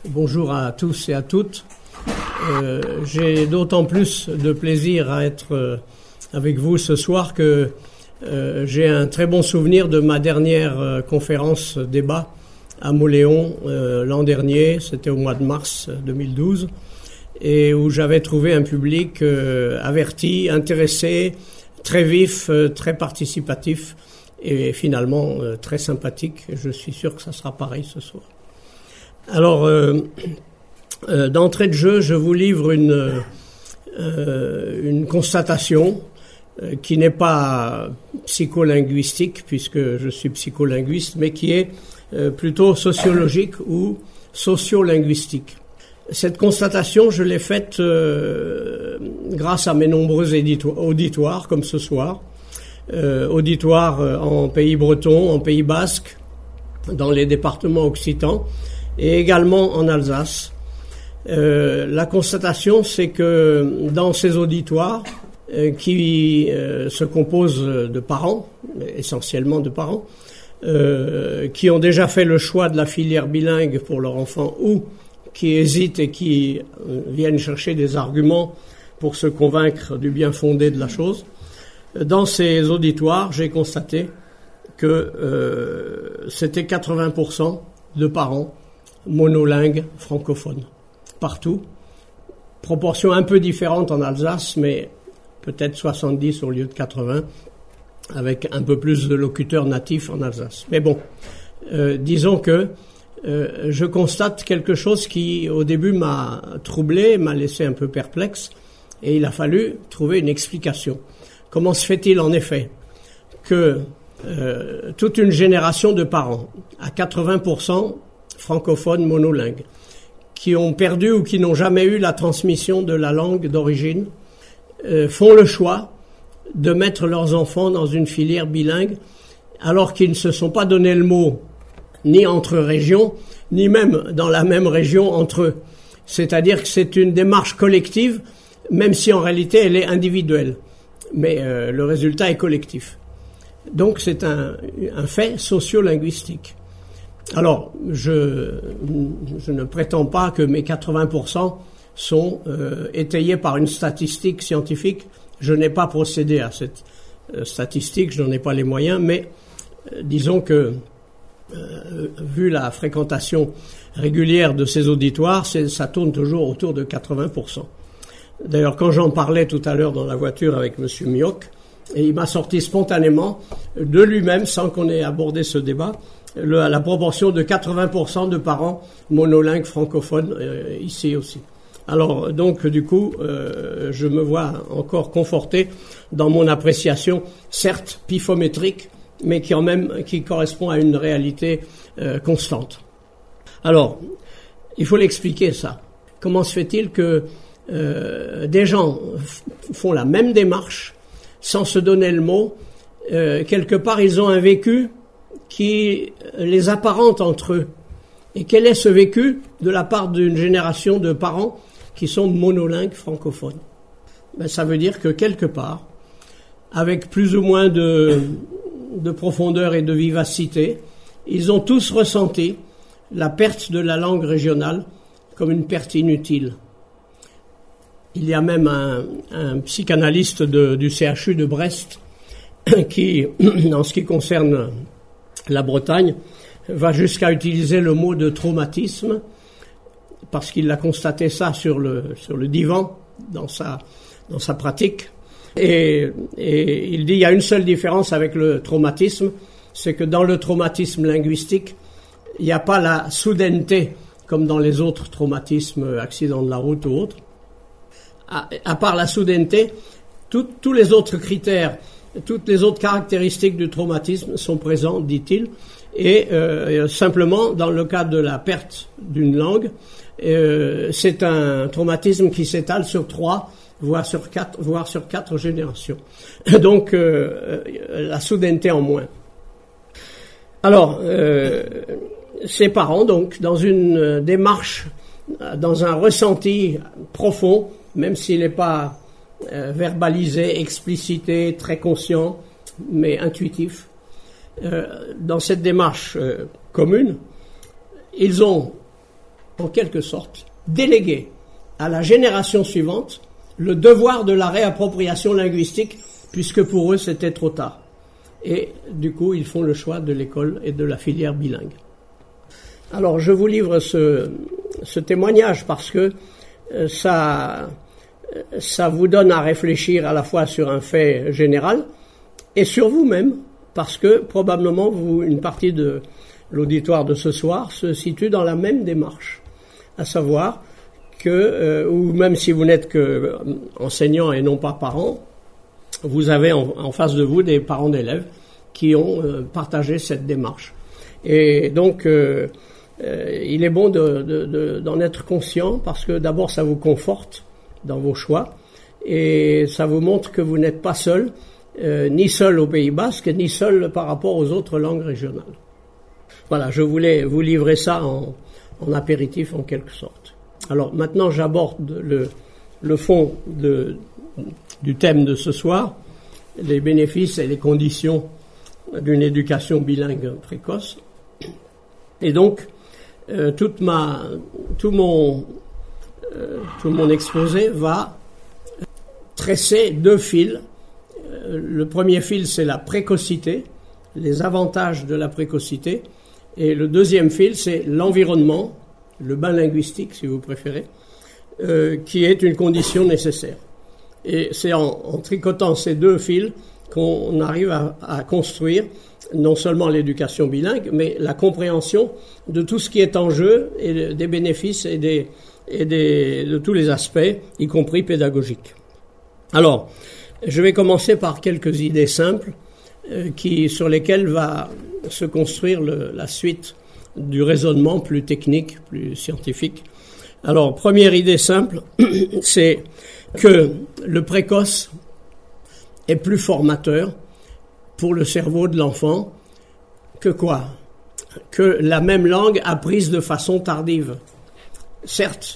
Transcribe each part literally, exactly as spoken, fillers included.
Bonjour à tous et à toutes. Euh, j'ai d'autant plus de plaisir à être euh, avec vous ce soir que euh, j'ai un très bon souvenir de ma dernière euh, conférence débat à Mauléon euh, l'an dernier, c'était au mois de mars deux mille douze, et où j'avais trouvé un public euh, averti, intéressé, très vif, euh, très participatif et finalement euh, très sympathique. Je suis sûr que ça sera pareil ce soir. Alors, euh, euh, d'entrée de jeu, je vous livre une, euh, une constatation euh, qui n'est pas psycholinguistique, puisque je suis psycholinguiste, mais qui est euh, plutôt sociologique ou sociolinguistique. Cette constatation, je l'ai faite euh, grâce à mes nombreux édito- auditoires, comme ce soir, euh, auditoires en pays breton, en pays basque, dans les départements occitans, et également en Alsace. Euh, la constatation, c'est que dans ces auditoires, euh, qui euh, se composent de parents, essentiellement de parents, euh, qui ont déjà fait le choix de la filière bilingue pour leur enfant ou qui hésitent et qui euh, viennent chercher des arguments pour se convaincre du bien fondé de la chose, dans ces auditoires, j'ai constaté que euh, c'était quatre-vingts pour cent de parents monolingues francophones, partout. Proportion un peu différente en Alsace, mais peut-être soixante-dix au lieu de quatre-vingts, avec un peu plus de locuteurs natifs en Alsace. Mais bon, euh, disons que euh, je constate quelque chose qui, au début, m'a troublé, m'a laissé un peu perplexe, et il a fallu trouver une explication. Comment se fait-il, en effet, que euh, toute une génération de parents, à quatre-vingts pour cent francophones monolingues, qui ont perdu ou qui n'ont jamais eu la transmission de la langue d'origine, euh, font le choix de mettre leurs enfants dans une filière bilingue, alors qu'ils ne se sont pas donné le mot ni entre régions, ni même dans la même région entre eux. C'est-à-dire que c'est une démarche collective, même si en réalité elle est individuelle. Mais euh, le résultat est collectif. Donc c'est un, un fait sociolinguistique. Alors, je, je ne prétends pas que mes quatre-vingts pour cent sont euh, étayés par une statistique scientifique. Je n'ai pas procédé à cette euh, statistique, je n'en ai pas les moyens, mais euh, disons que, euh, vu la fréquentation régulière de ces auditoires, c'est, ça tourne toujours autour de quatre-vingts pour cent. D'ailleurs, quand j'en parlais tout à l'heure dans la voiture avec M. Mioc, et il m'a sorti spontanément, de lui-même, sans qu'on ait abordé ce débat, le, la proportion de quatre-vingts pour cent de parents monolingues francophones euh, ici aussi. Alors, donc, du coup, euh, je me vois encore conforté dans mon appréciation, certes pifométrique, mais qui en même qui correspond à une réalité euh, constante. Alors, il faut l'expliquer ça. Comment se fait-il que euh, des gens f- font la même démarche sans se donner le mot? euh, Quelque part, ils ont un vécu qui les apparente entre eux. Et quel est ce vécu de la part d'une génération de parents qui sont monolingues francophones? Ben, ça veut dire que quelque part, avec plus ou moins de, de profondeur et de vivacité, ils ont tous ressenti la perte de la langue régionale comme une perte inutile. Il y a même un, un psychanalyste de, du C H U de Brest qui, en ce qui concerne la Bretagne, va jusqu'à utiliser le mot de traumatisme parce qu'il a constaté ça sur le, sur le divan dans sa, dans sa pratique. Et, et il dit il y a une seule différence avec le traumatisme, c'est que dans le traumatisme linguistique, il n'y a pas la soudaineté comme dans les autres traumatismes, accidents de la route ou autres. À, à part la soudaineté, tout, tous les autres critères, toutes les autres caractéristiques du traumatisme sont présents, dit-il, et euh, simplement, dans le cas de la perte d'une langue, euh, c'est un traumatisme qui s'étale sur trois, voire sur quatre, voire sur quatre générations. Donc, euh, la soudaineté en moins. Alors, euh, ces parents, donc, dans une démarche, dans un ressenti profond, même s'il n'est pas euh, verbalisé, explicité, très conscient, mais intuitif, euh, dans cette démarche euh, commune, ils ont en quelque sorte, déléguer à la génération suivante le devoir de la réappropriation linguistique, puisque pour eux c'était trop tard. Et du coup, ils font le choix de l'école et de la filière bilingue. Alors, je vous livre ce, ce témoignage parce que euh, ça, ça vous donne à réfléchir à la fois sur un fait général et sur vous-même, parce que probablement vous, une partie de l'auditoire de ce soir se situe dans la même démarche, à savoir que, euh, ou même si vous n'êtes que enseignant et non pas parent, vous avez en, en face de vous des parents d'élèves qui ont euh, partagé cette démarche. Et donc, euh, euh, il est bon de, de, de, d'en être conscient parce que d'abord, ça vous conforte dans vos choix et ça vous montre que vous n'êtes pas seul, euh, ni seul au Pays Basque, ni seul par rapport aux autres langues régionales. Voilà, je voulais vous livrer ça en, en apéritif en quelque sorte. Alors maintenant, j'aborde le, le fond de, du thème de ce soir, les bénéfices et les conditions d'une éducation bilingue précoce. Et donc, euh, toute ma, tout mon, euh, tout mon exposé va tresser deux fils. Euh, le premier fil, c'est la précocité, les avantages de la précocité. Et le deuxième fil, c'est l'environnement, le bain linguistique, si vous préférez, euh, qui est une condition nécessaire. Et c'est en, en tricotant ces deux fils qu'on arrive à, à construire non seulement l'éducation bilingue, mais la compréhension de tout ce qui est en jeu et des bénéfices et, des, et des, de tous les aspects, y compris pédagogiques. Alors, je vais commencer par quelques idées simples euh, qui, sur lesquelles va se construire le, la suite du raisonnement plus technique, plus scientifique. Alors, première idée simple, c'est que le précoce est plus formateur pour le cerveau de l'enfant que quoi? Que la même langue apprise de façon tardive. Certes,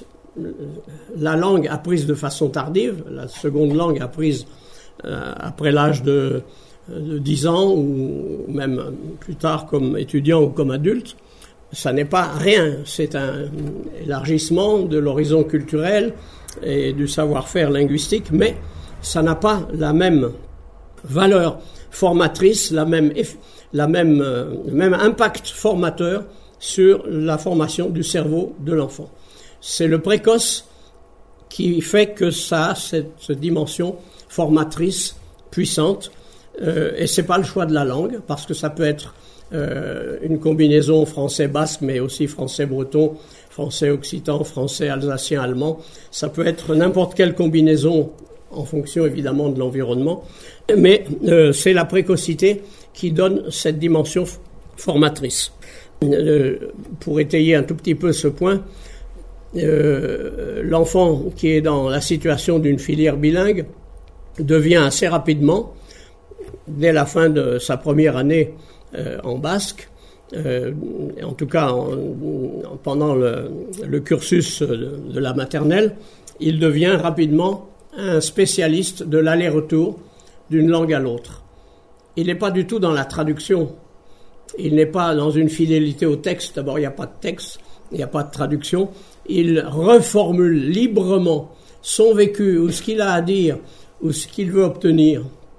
la langue apprise de façon tardive, la seconde langue apprise euh, après l'âge de, de dix ans ou même plus tard comme étudiant ou comme adulte, ça n'est pas rien, c'est un élargissement de l'horizon culturel et du savoir-faire linguistique, mais ça n'a pas la même valeur formatrice, la même, la même, euh, le même impact formateur sur la formation du cerveau de l'enfant. C'est le précoce qui fait que ça a cette, cette dimension formatrice puissante, euh, et c'est pas le choix de la langue, parce que ça peut être euh, une combinaison français-basque, mais aussi français-breton, français-occitan, français-alsacien-allemand. Ça peut être n'importe quelle combinaison en fonction évidemment de l'environnement, mais euh, c'est la précocité qui donne cette dimension f- formatrice. Euh, pour étayer un tout petit peu ce point, euh, l'enfant qui est dans la situation d'une filière bilingue devient assez rapidement, dès la fin de sa première année euh, en basque, euh, en tout cas en, en, pendant le, le cursus de, de la maternelle, il devient rapidement un spécialiste de l'aller-retour d'une langue à l'autre. Il n'est pas du tout dans la traduction. Il n'est pas dans une fidélité au texte. D'abord, il n'y a pas de texte, il n'y a pas de traduction. Il reformule librement son vécu ou ce qu'il a à dire ou ce qu'il veut obtenir,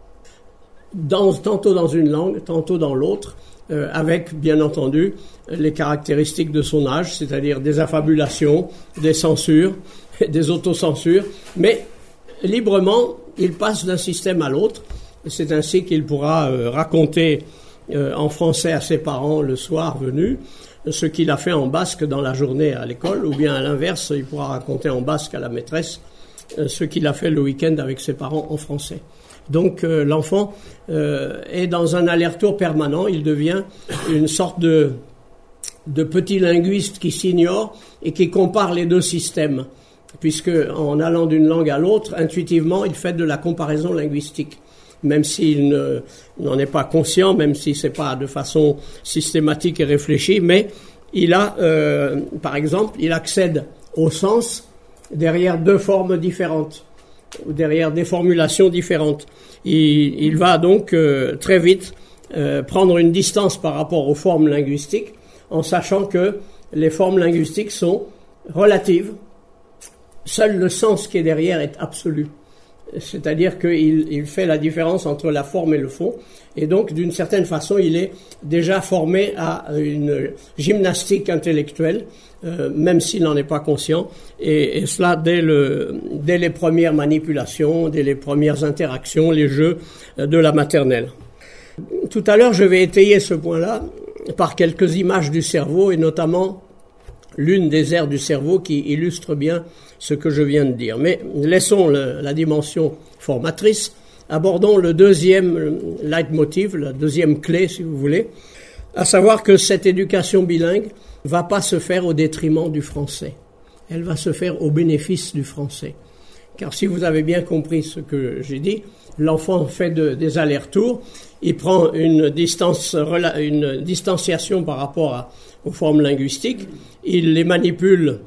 dans, tantôt dans une langue, tantôt dans l'autre, euh, avec, bien entendu, les caractéristiques de son âge, c'est-à-dire des affabulations, des censures, des autocensures, mais librement, il passe d'un système à l'autre. C'est ainsi qu'il pourra euh, raconter euh, en français à ses parents le soir venu ce qu'il a fait en basque dans la journée à l'école, ou bien à l'inverse, il pourra raconter en basque à la maîtresse euh, ce qu'il a fait le week-end avec ses parents en français. Donc euh, l'enfant euh, est dans un aller-retour permanent, il devient une sorte de, de petit linguiste qui s'ignore et qui compare les deux systèmes, puisque en allant d'une langue à l'autre, intuitivement, il fait de la comparaison linguistique, même s'il ne, n'en est pas conscient, même si c'est pas de façon systématique et réfléchie, mais il a, euh, par exemple, il accède au sens derrière deux formes différentes, ou derrière des formulations différentes. Il, il va donc euh, très vite euh, prendre une distance par rapport aux formes linguistiques, en sachant que les formes linguistiques sont relative. Seul le sens qui est derrière est absolu. C'est-à-dire qu'il il fait la différence entre la forme et le fond. Et donc, d'une certaine façon, il est déjà formé à une gymnastique intellectuelle, euh, même s'il n'en est pas conscient. Et, et cela dès, le, dès les premières manipulations, dès les premières interactions, les jeux de la maternelle. Tout à l'heure, je vais étayer ce point-là par quelques images du cerveau, et notamment l'une des aires du cerveau qui illustre bien ce que je viens de dire. Mais laissons le, la dimension formatrice. Abordons le deuxième leitmotiv, la deuxième clé, si vous voulez, à savoir que cette éducation bilingue va pas se faire au détriment du français. Elle va se faire au bénéfice du français. Car si vous avez bien compris ce que j'ai dit, l'enfant fait de, des allers-retours, il prend une distance, une distanciation par rapport à, aux formes linguistiques, il les manipule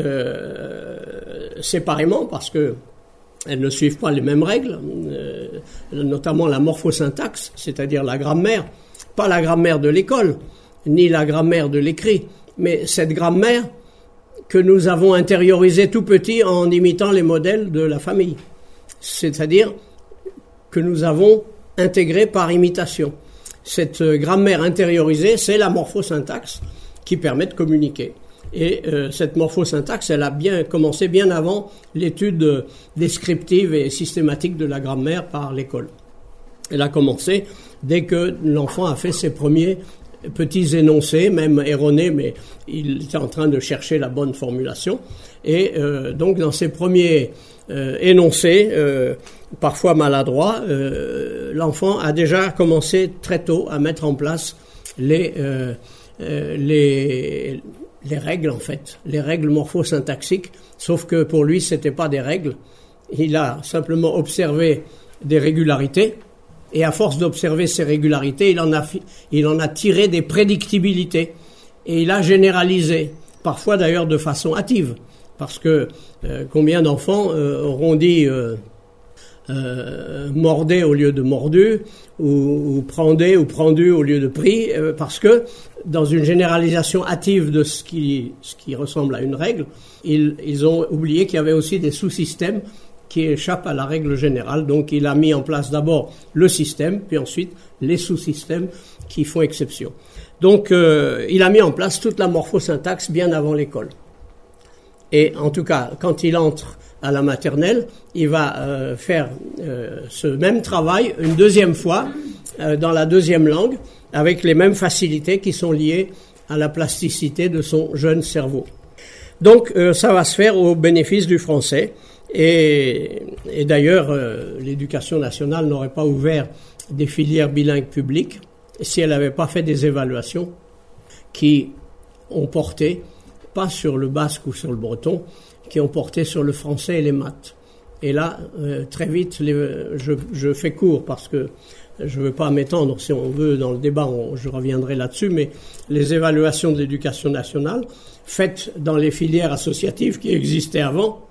euh, séparément parce que elles ne suivent pas les mêmes règles, euh, notamment la morphosyntaxe, c'est-à-dire la grammaire, pas la grammaire de l'école, ni la grammaire de l'écrit, mais cette grammaire que nous avons intériorisée tout petit en imitant les modèles de la famille, c'est-à-dire que nous avons intégrée par imitation. Cette grammaire intériorisée, c'est la morphosyntaxe qui permet de communiquer. Et euh, cette morphosyntaxe, elle a bien commencé bien avant l'étude descriptive et systématique de la grammaire par l'école. Elle a commencé dès que l'enfant a fait ses premiers petits énoncés, même erronés, mais il était en train de chercher la bonne formulation. Et euh, donc, dans ses premiers euh, énoncés, euh, parfois maladroits, euh, l'enfant a déjà commencé très tôt à mettre en place les euh, euh, les les règles, en fait, les règles morphosyntaxiques, sauf que pour lui, c'était pas des règles. Il a simplement observé des régularités, et à force d'observer ces régularités, il en a, il en a tiré des prédictibilités, et il a généralisé, parfois d'ailleurs de façon hâtive, parce que euh, combien d'enfants euh, auront dit euh, euh, mordez au lieu de mordu, ou, ou prendez ou prendu au lieu de pris, euh, parce que dans une généralisation hâtive de ce qui, ce qui ressemble à une règle, ils, ils ont oublié qu'il y avait aussi des sous-systèmes qui échappent à la règle générale. Donc il a mis en place d'abord le système, puis ensuite les sous-systèmes qui font exception. Donc euh, il a mis en place toute la morphosyntaxe bien avant l'école. Et en tout cas, quand il entre à la maternelle, il va euh, faire euh, ce même travail une deuxième fois euh, dans la deuxième langue, avec les mêmes facilités qui sont liées à la plasticité de son jeune cerveau. Donc euh, ça va se faire au bénéfice du français. Et, et d'ailleurs, euh, l'éducation nationale n'aurait pas ouvert des filières bilingues publiques si elle n'avait pas fait des évaluations qui ont porté, pas sur le basque ou sur le breton, qui ont porté sur le français et les maths. Et là, euh, très vite, les, je, je fais court parce que je ne veux pas m'étendre, si on veut, dans le débat, on, je reviendrai là-dessus, mais les évaluations de l'éducation nationale, faites dans les filières associatives qui existaient avant,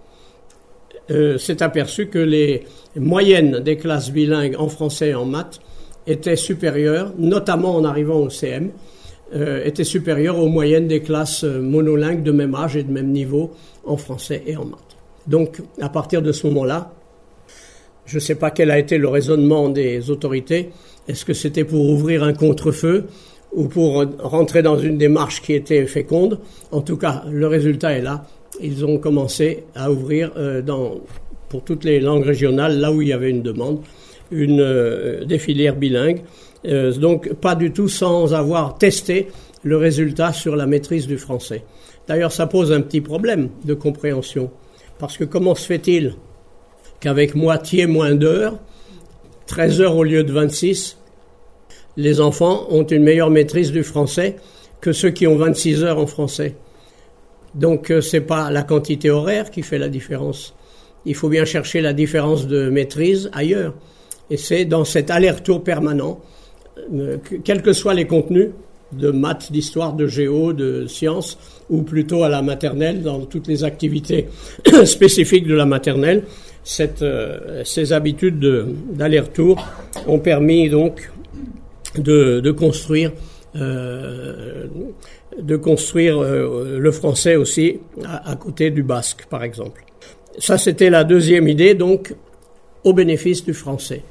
euh, s'est aperçu que les moyennes des classes bilingues en français et en maths étaient supérieures, notamment en arrivant au C M, euh, étaient supérieures aux moyennes des classes monolingues de même âge et de même niveau en français et en maths. Donc, à partir de ce moment-là, je ne sais pas quel a été le raisonnement des autorités. Est-ce que c'était pour ouvrir un contre-feu ou pour rentrer dans une démarche qui était féconde? En tout cas, le résultat est là. Ils ont commencé à ouvrir euh, dans, pour toutes les langues régionales, là où il y avait une demande, une, euh, des filières bilingues. Euh, donc, pas du tout sans avoir testé le résultat sur la maîtrise du français. D'ailleurs, ça pose un petit problème de compréhension. Parce que comment se fait-il qu'avec moitié moins d'heures, treize heures au lieu de vingt-six, les enfants ont une meilleure maîtrise du français que ceux qui ont vingt-six heures en français. Donc euh, c'est pas la quantité horaire qui fait la différence. Il faut bien chercher la différence de maîtrise ailleurs. Et c'est dans cet aller-retour permanent, euh, que, quels que soient les contenus, de maths, d'histoire, de géo, de sciences, ou plutôt à la maternelle, dans toutes les activités spécifiques de la maternelle, Cette, euh, ces habitudes de, d'aller-retour ont permis donc de, de construire euh, de construire euh, le français aussi à, à côté du basque, par exemple. Ça, c'était la deuxième idée, donc, au bénéfice du français.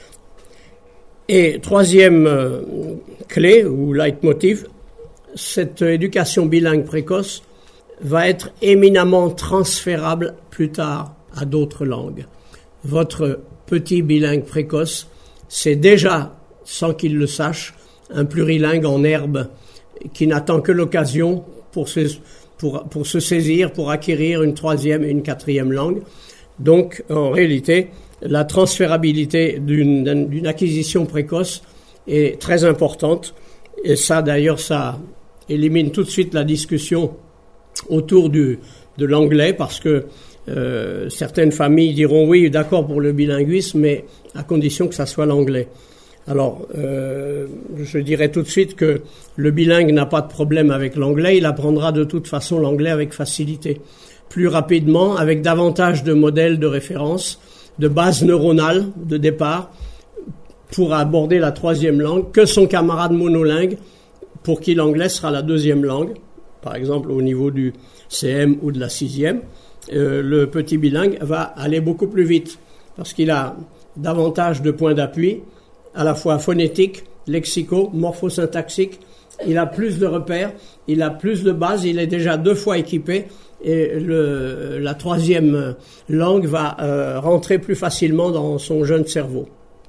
Et troisième euh, clé, ou leitmotiv, cette éducation bilingue précoce va être éminemment transférable plus tard à d'autres langues. Votre petit bilingue précoce, c'est déjà, sans qu'il le sache, un plurilingue en herbe qui n'attend que l'occasion pour se, pour, pour se saisir, pour acquérir une troisième et une quatrième langue. Donc, en réalité, la transférabilité d'une, d'une acquisition précoce est très importante. Et ça, d'ailleurs, ça élimine tout de suite la discussion autour du, de l'anglais, parce que euh, certaines familles diront oui, d'accord pour le bilinguisme, mais à condition que ça soit l'anglais. Alors, euh, je dirais tout de suite que le bilingue n'a pas de problème avec l'anglais, il apprendra de toute façon l'anglais avec facilité, plus rapidement, avec davantage de modèles de référence, de bases neuronales de départ, pour aborder la troisième langue, que son camarade monolingue, pour qui l'anglais sera la deuxième langue, par exemple au niveau du C M ou de la sixième. Euh, le petit bilingue va aller beaucoup plus vite, parce qu'il a davantage de points d'appui, à la fois phonétiques, lexicaux, morphosyntaxiques. Il a plus de repères, il a plus de bases, il est déjà deux fois équipé, et le, la troisième langue va euh, rentrer plus facilement dans son jeune cerveau.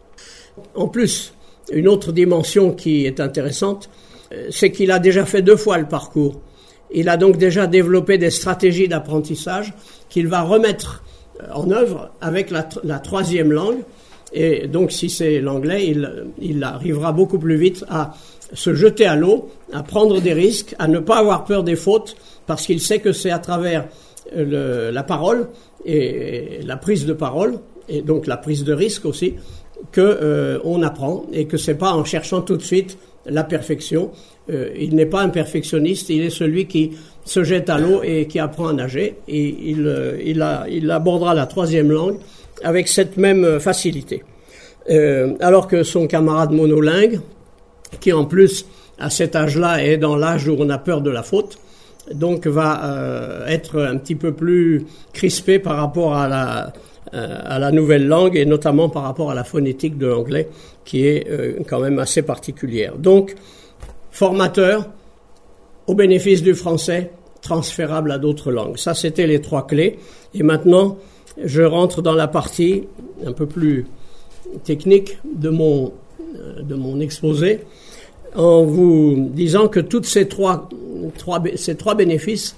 En plus, une autre dimension qui est intéressante, c'est qu'il a déjà fait deux fois le parcours. Il a donc déjà développé des stratégies d'apprentissage qu'il va remettre en œuvre avec la, la troisième langue. Et donc, si c'est l'anglais, il, il arrivera beaucoup plus vite à se jeter à l'eau, à prendre des risques, à ne pas avoir peur des fautes, parce qu'il sait que c'est à travers le, la parole et la prise de parole, et donc la prise de risque aussi, que euh, on apprend, et que c'est pas en cherchant tout de suite la perfection. Euh, il n'est pas un perfectionniste, il est celui qui se jette à l'eau et qui apprend à nager, et il, euh, il, a, il abordera la troisième langue avec cette même facilité. Euh, alors que son camarade monolingue, qui en plus à cet âge-là est dans l'âge où on a peur de la faute, donc va euh, être un petit peu plus crispé par rapport à la, euh, à la nouvelle langue, et notamment par rapport à la phonétique de l'anglais, qui est euh, quand même assez particulière. Donc, formateur, au bénéfice du français, transférable à d'autres langues. Ça, c'était les trois clés. Et maintenant, je rentre dans la partie un peu plus technique de mon, de mon exposé, en vous disant que toutes ces trois, trois, ces trois bénéfices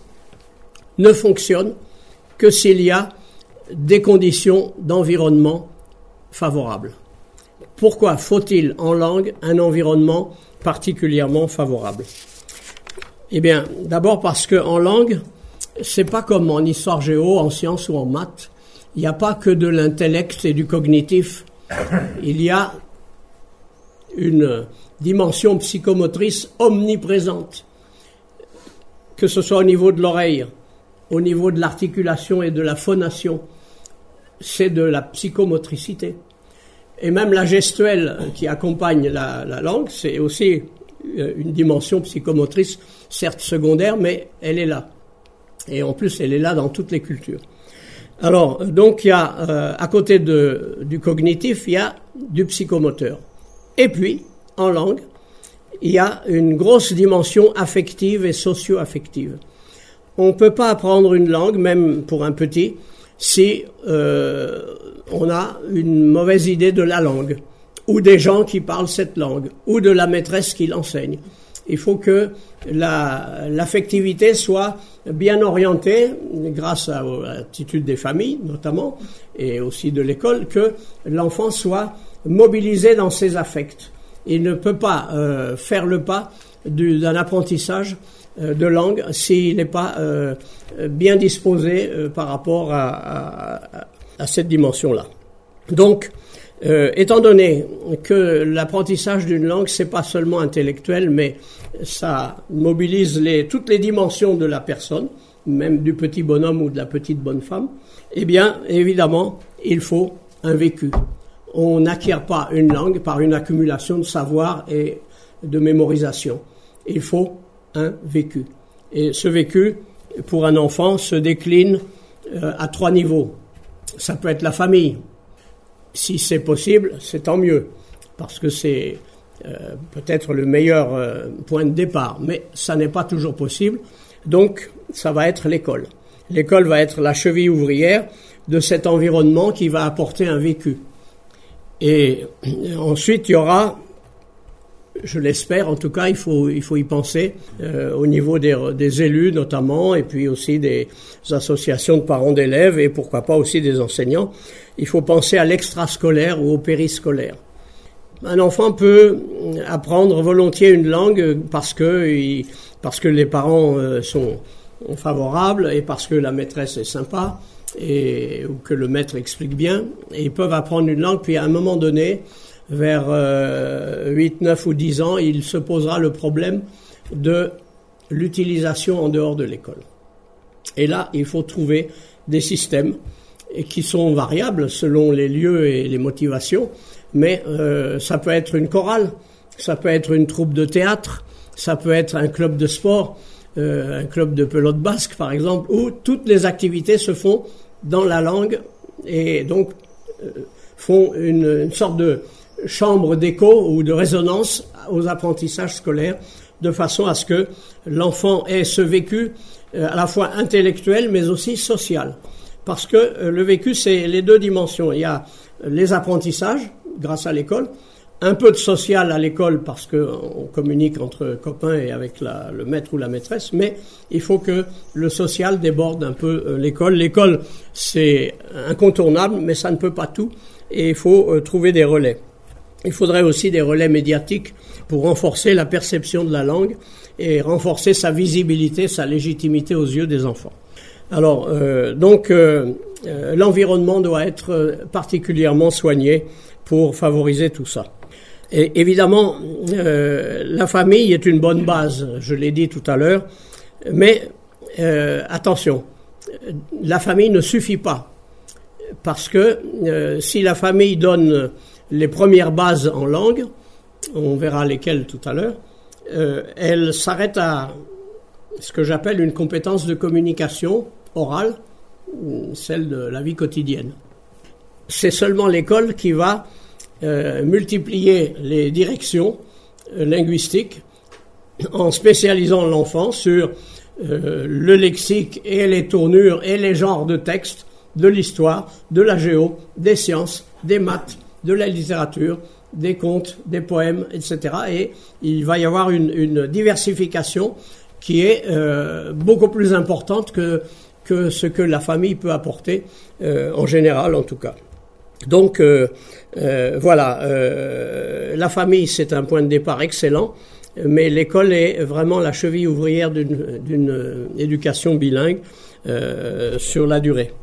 ne fonctionnent que s'il y a des conditions d'environnement favorables. Pourquoi faut-il en langue un environnement particulièrement favorable? Eh bien, d'abord parce que en langue, c'est pas comme en histoire géo, en sciences ou en maths. Il n'y a pas que de l'intellect et du cognitif. Il y a une dimension psychomotrice omniprésente, que ce soit au niveau de l'oreille, au niveau de l'articulation et de la phonation. C'est de la psychomotricité. Et même la gestuelle qui accompagne la, la langue, c'est aussi une dimension psychomotrice, certes secondaire, mais elle est là. Et en plus, elle est là dans toutes les cultures. Alors, donc, il y a, euh, à côté de, du cognitif, il y a du psychomoteur. Et puis, en langue, il y a une grosse dimension affective et socio-affective. On ne peut pas apprendre une langue, même pour un petit, si euh, on a une mauvaise idée de la langue, ou des gens qui parlent cette langue, ou de la maîtresse qui l'enseigne. Il faut que la, l'affectivité soit bien orientée, grâce à, à l'attitude des familles notamment, et aussi de l'école, que l'enfant soit mobilisé dans ses affects. Il ne peut pas euh, faire le pas du, d'un apprentissage euh, de langue s'il n'est pas euh, bien disposé euh, par rapport à, à, à cette dimension-là. Donc, Euh, étant donné que l'apprentissage d'une langue, c'est pas seulement intellectuel, mais ça mobilise les, toutes les dimensions de la personne, même du petit bonhomme ou de la petite bonne femme, eh bien, évidemment, il faut un vécu. On n'acquiert pas une langue par une accumulation de savoir et de mémorisation. Il faut un vécu. Et ce vécu, pour un enfant, se décline euh, à trois niveaux. Ça peut être la famille. Si c'est possible, c'est tant mieux, parce que c'est euh, peut-être le meilleur euh, point de départ. Mais ça n'est pas toujours possible, donc ça va être l'école. L'école va être la cheville ouvrière de cet environnement qui va apporter un vécu. Et ensuite, il y aura, je l'espère en tout cas, il faut, il faut y penser, euh, au niveau des, des élus notamment, et puis aussi des associations de parents d'élèves, et pourquoi pas aussi des enseignants. Il faut penser à l'extrascolaire ou au périscolaire. Un enfant peut apprendre volontiers une langue parce que, il, parce que les parents sont favorables et parce que la maîtresse est sympa, et, ou que le maître explique bien, et ils peuvent apprendre une langue, puis à un moment donné, vers euh, huit, neuf ou dix ans, il se posera le problème de l'utilisation en dehors de l'école. Et là, il faut trouver des systèmes qui sont variables selon les lieux et les motivations, mais euh, ça peut être une chorale, ça peut être une troupe de théâtre, ça peut être un club de sport, euh, un club de pelote basque par exemple, où toutes les activités se font dans la langue et donc euh, font une, une sorte de chambre d'écho ou de résonance aux apprentissages scolaires, de façon à ce que l'enfant ait ce vécu euh, à la fois intellectuel mais aussi social. Parce que euh, le vécu, c'est les deux dimensions. Il y a les apprentissages, grâce à l'école, un peu de social à l'école parce qu'on communique entre copains et avec la, le maître ou la maîtresse, mais il faut que le social déborde un peu euh, l'école. L'école, c'est incontournable, mais ça ne peut pas tout, et il faut euh, trouver des relais. Il faudrait aussi des relais médiatiques pour renforcer la perception de la langue et renforcer sa visibilité, sa légitimité aux yeux des enfants. Alors, euh, donc, euh, euh, l'environnement doit être particulièrement soigné pour favoriser tout ça. Et évidemment, euh, la famille est une bonne base, je l'ai dit tout à l'heure, mais euh, attention, la famille ne suffit pas, parce que euh, si la famille donne les premières bases en langue, on verra lesquelles tout à l'heure, euh, elle s'arrête à ce que j'appelle une compétence de communication orale, celle de la vie quotidienne. C'est seulement l'école qui va euh, multiplier les directions euh, linguistiques en spécialisant l'enfant sur euh, le lexique et les tournures et les genres de textes, de l'histoire, de la géo, des sciences, des maths, de la littérature, des contes, des poèmes, et cetera. Et il va y avoir une, une diversification qui est euh, beaucoup plus importante que, que ce que la famille peut apporter, euh, en général en tout cas. Donc euh, euh, voilà, euh, la famille c'est un point de départ excellent, mais l'école est vraiment la cheville ouvrière d'une, d'une éducation bilingue euh, sur la durée.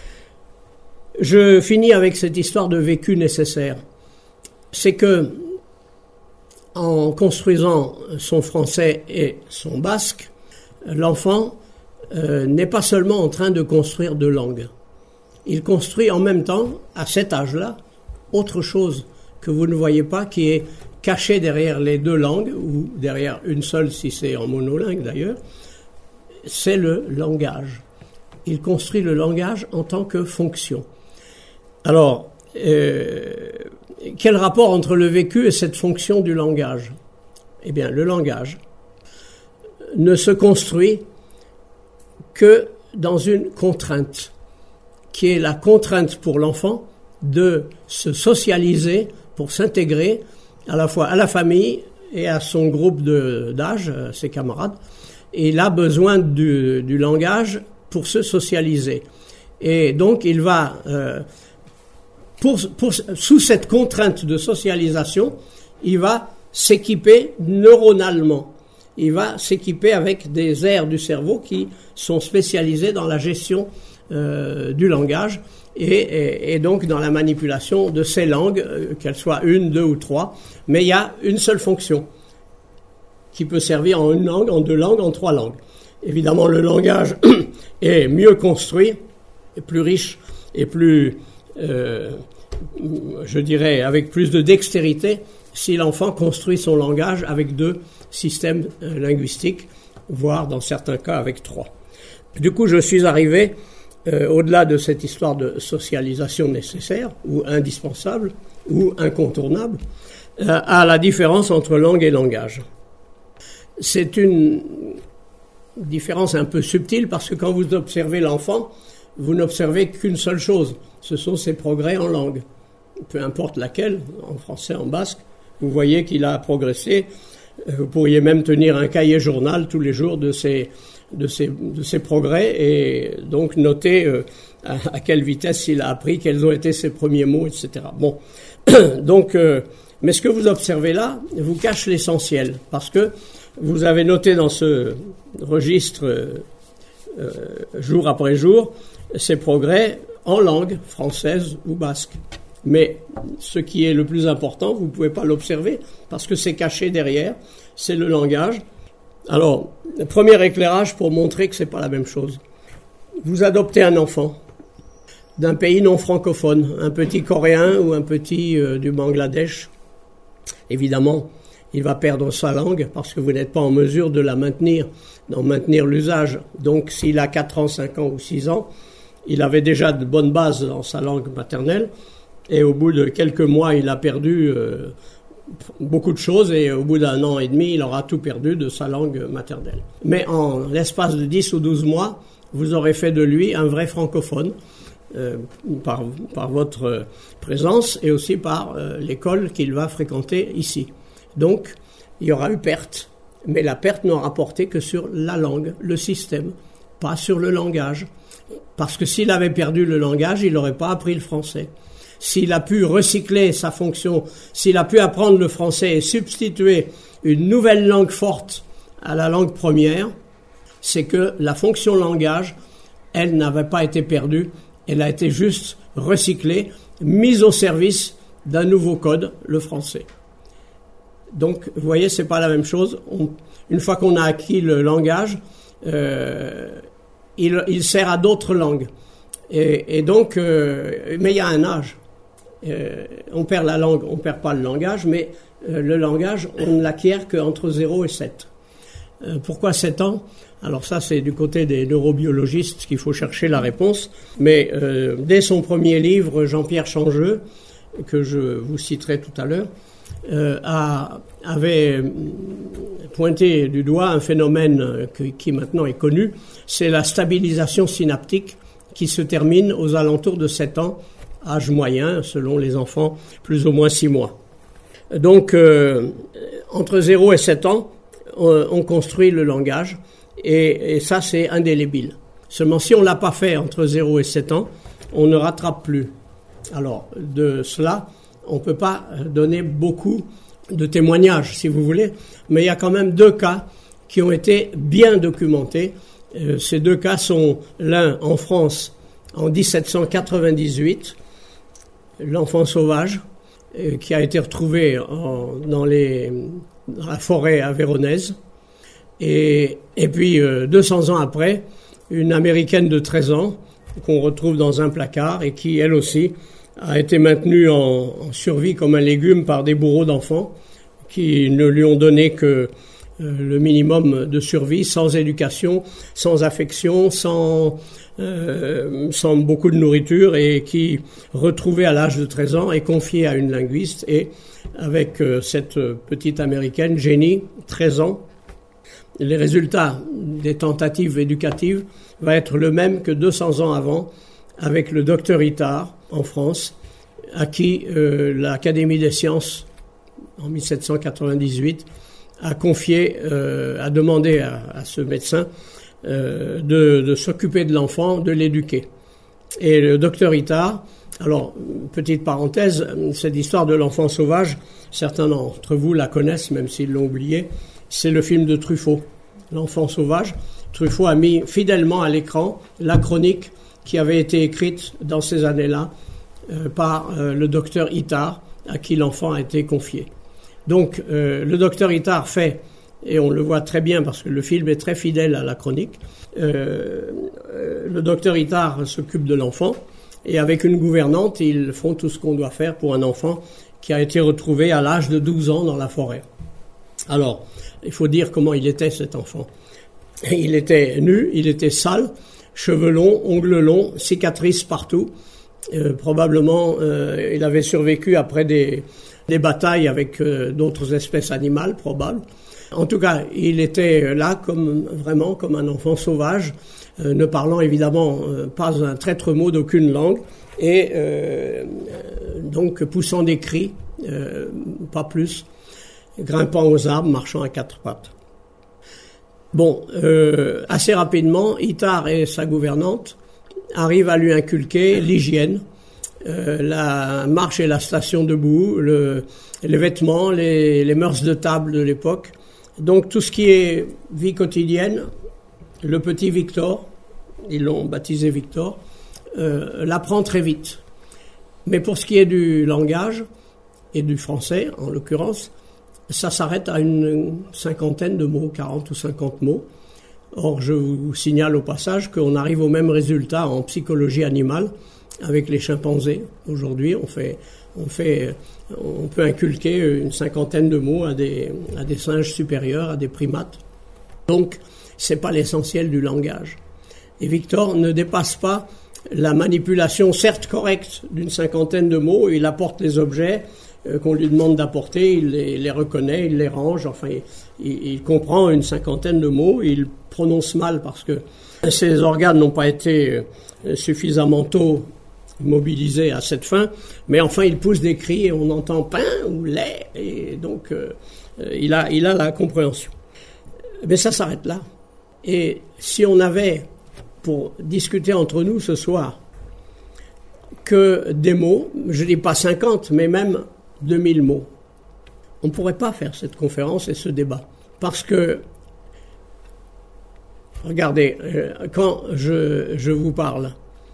Je finis avec cette histoire de vécu nécessaire. C'est que, en construisant son français et son basque, l'enfant euh, n'est pas seulement en train de construire deux langues. Il construit en même temps, à cet âge-là, autre chose que vous ne voyez pas, qui est caché derrière les deux langues, ou derrière une seule si c'est en monolingue d'ailleurs, c'est le langage. Il construit le langage en tant que fonction. Alors, euh, quel rapport entre le vécu et cette fonction du langage ? Eh bien, le langage ne se construit que dans une contrainte, qui est la contrainte pour l'enfant de se socialiser pour s'intégrer à la fois à la famille et à son groupe de, d'âge, à ses camarades. Et il a besoin du, du langage pour se socialiser. Et donc, il va... Euh, Pour, pour, sous cette contrainte de socialisation, il va s'équiper neuronalement. Il va s'équiper avec des aires du cerveau qui sont spécialisées dans la gestion euh, du langage et, et, et donc dans la manipulation de ces langues, euh, qu'elles soient une, deux ou trois. Mais il y a une seule fonction qui peut servir en une langue, en deux langues, en trois langues. Évidemment, le langage est mieux construit, et plus riche et plus... Euh, je dirais avec plus de dextérité si l'enfant construit son langage avec deux systèmes euh, linguistiques voire dans certains cas avec trois. Du coup, je suis arrivé, euh, au-delà de cette histoire de socialisation nécessaire, ou indispensable, ou incontournable, euh, à la différence entre langue et langage. C'est une différence un peu subtile parce que quand vous observez l'enfant, vous n'observez qu'une seule chose, ce sont ses progrès en langue. Peu importe laquelle, en français, en basque, vous voyez qu'il a progressé. Vous pourriez même tenir un cahier journal tous les jours de ses, de ses, de ses progrès et donc noter euh, à, à quelle vitesse il a appris, quels ont été ses premiers mots, et cetera. Bon, donc, euh, mais ce que vous observez là vous cache l'essentiel parce que vous avez noté dans ce registre euh, euh, jour après jour ses progrès en langue française ou basque. Mais ce qui est le plus important, vous ne pouvez pas l'observer parce que c'est caché derrière, c'est le langage. Alors, le premier éclairage pour montrer que ce n'est pas la même chose. Vous adoptez un enfant d'un pays non francophone, un petit Coréen ou un petit euh, du Bangladesh. Évidemment, il va perdre sa langue parce que vous n'êtes pas en mesure de la maintenir, d'en maintenir l'usage. Donc, s'il a quatre ans, cinq ans ou six ans, il avait déjà de bonnes bases dans sa langue maternelle. Et au bout de quelques mois, il a perdu euh, beaucoup de choses et au bout d'un an et demi, il aura tout perdu de sa langue maternelle. Mais en l'espace de dix ou douze mois, vous aurez fait de lui un vrai francophone euh, par, par votre présence et aussi par euh, l'école qu'il va fréquenter ici. Donc, il y aura eu perte, mais la perte n'aura porté que sur la langue, le système, pas sur le langage. Parce que s'il avait perdu le langage, il n'aurait pas appris le français. S'il a pu recycler sa fonction, s'il a pu apprendre le français et substituer une nouvelle langue forte à la langue première, c'est que la fonction langage, elle n'avait pas été perdue, elle a été juste recyclée, mise au service d'un nouveau code, le français. Donc, vous voyez, c'est pas la même chose. On, une fois qu'on a acquis le langage, euh, il, il sert à d'autres langues. Et, et donc, euh, mais il y a un âge. Euh, on perd la langue, on perd pas le langage, mais euh, le langage, on ne l'acquiert qu'entre zéro et sept. Euh, pourquoi sept ans? Alors ça, c'est du côté des neurobiologistes qu'il faut chercher la réponse. Mais euh, dès son premier livre, Jean-Pierre Changeux, que je vous citerai tout à l'heure, euh, a, avait pointé du doigt un phénomène qui, qui maintenant est connu, c'est la stabilisation synaptique qui se termine aux alentours de sept ans, âge moyen, selon les enfants, plus ou moins six mois. Donc, euh, entre zéro et sept ans, on, on construit le langage, et, et ça, c'est indélébile. Seulement, si on ne l'a pas fait entre zéro et sept ans, on ne rattrape plus. Alors, de cela, on ne peut pas donner beaucoup de témoignages, si vous voulez, mais il y a quand même deux cas qui ont été bien documentés. Euh, ces deux cas sont l'un en France en dix-sept cent quatre-vingt-dix-huit, l'enfant sauvage, euh, qui a été retrouvé en, dans, les, dans la forêt avéronaise, et, et puis euh, deux cents ans après, une Américaine de treize ans qu'on retrouve dans un placard et qui, elle aussi, a été maintenue en, en survie comme un légume par des bourreaux d'enfants qui ne lui ont donné que euh, le minimum de survie, sans éducation, sans affection, sans, euh, sans beaucoup de nourriture, et qui, retrouvée à l'âge de treize ans, est confiée à une linguiste. Et avec euh, cette petite Américaine, Jenny, treize ans, les résultats des tentatives éducatives vont être le même que deux cents ans avant, avec le docteur Itard, en France, à qui euh, l'Académie des sciences, en dix-sept cent quatre-vingt-dix-huit, a confié, euh, a demandé à, à ce médecin euh, de, de s'occuper de l'enfant, de l'éduquer. Et le docteur Itard, alors, petite parenthèse, cette histoire de l'enfant sauvage, certains d'entre vous la connaissent, même s'ils l'ont oublié, c'est le film de Truffaut, L'enfant sauvage. Truffaut a mis fidèlement à l'écran la chronique qui avait été écrite dans ces années-là euh, par euh, le docteur Itard, à qui l'enfant a été confié. Donc, euh, le docteur Itard fait, et on le voit très bien parce que le film est très fidèle à la chronique, euh, euh, le docteur Itard s'occupe de l'enfant, et avec une gouvernante, ils font tout ce qu'on doit faire pour un enfant qui a été retrouvé à l'âge de douze ans dans la forêt. Alors, il faut dire comment il était cet enfant. Il était nu, il était sale, cheveux longs, ongles longs, cicatrices partout. Euh, probablement, euh, il avait survécu après des, des batailles avec euh, d'autres espèces animales, probable. En tout cas, il était là comme vraiment comme un enfant sauvage, euh, ne parlant évidemment euh, pas un traître mot d'aucune langue, et euh, donc poussant des cris, euh, pas plus, grimpant aux arbres, marchant à quatre pattes. Bon, euh, assez rapidement, Itard et sa gouvernante arrivent à lui inculquer l'hygiène, euh, la marche et la station debout, le, les vêtements, les, les mœurs de table de l'époque. Donc tout ce qui est vie quotidienne, le petit Victor, ils l'ont baptisé Victor, euh, l'apprend très vite. Mais pour ce qui est du langage, et du français en l'occurrence, ça s'arrête à une cinquantaine de mots, quarante ou cinquante mots. Or, je vous signale au passage qu'on arrive au même résultat en psychologie animale avec les chimpanzés. Aujourd'hui, on fait, on fait, on peut inculquer une cinquantaine de mots à des, à des singes supérieurs, à des primates. Donc, c'est pas l'essentiel du langage. Et Victor ne dépasse pas la manipulation, certes correcte, d'une cinquantaine de mots. Il apporte les objets euh, qu'on lui demande d'apporter, il les, les reconnaît, il les range, enfin, il, il comprend une cinquantaine de mots, il prononce mal parce que ses organes n'ont pas été suffisamment tôt mobilisés à cette fin, mais enfin il pousse des cris et on entend pain ou lait, et donc euh, il a, il a la compréhension. Mais ça s'arrête là. Et si on avait, pour discuter entre nous ce soir, que des mots, je dis pas cinquante, mais même deux mille mots, on ne pourrait pas faire cette conférence et ce débat. Parce que, regardez, quand je, je vous parle,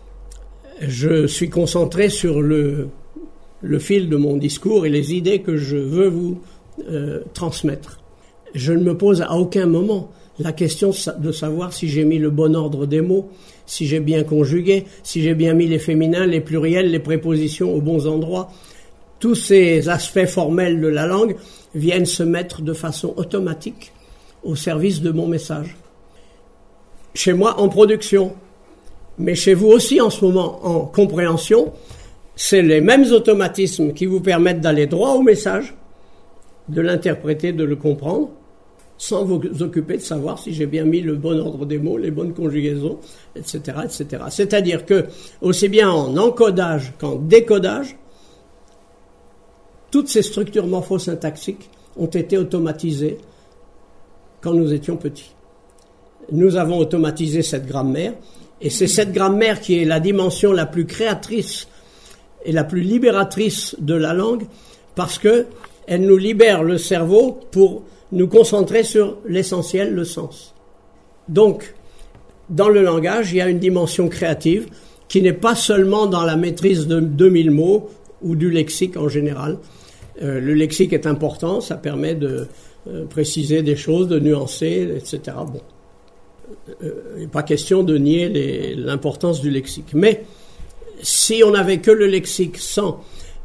je suis concentré sur le, le fil de mon discours et les idées que je veux vous euh, transmettre. Je ne me pose à aucun moment la question de savoir si j'ai mis le bon ordre des mots, si j'ai bien conjugué, si j'ai bien mis les féminins, les pluriels, les prépositions aux bons endroits. Tous ces aspects formels de la langue viennent se mettre de façon automatique au service de mon message. Chez moi, en production, mais chez vous aussi en ce moment, en compréhension, c'est les mêmes automatismes qui vous permettent d'aller droit au message, de l'interpréter, de le comprendre, sans vous occuper de savoir si j'ai bien mis le bon ordre des mots, les bonnes conjugaisons, et cetera, et cetera. C'est-à-dire que, aussi bien en encodage qu'en décodage, toutes ces structures morphosyntaxiques ont été automatisées quand nous étions petits. Nous avons automatisé cette grammaire, et c'est cette grammaire qui est la dimension la plus créatrice et la plus libératrice de la langue, parce que elle nous libère le cerveau pour nous concentrer sur l'essentiel, le sens. Donc, dans le langage, il y a une dimension créative qui n'est pas seulement dans la maîtrise de deux mille mots ou du lexique en général. Euh, le lexique est important, ça permet de euh, préciser des choses, de nuancer, et cetera. Bon, euh, il n'est pas question de nier les, l'importance du lexique. Mais si on n'avait que le lexique sans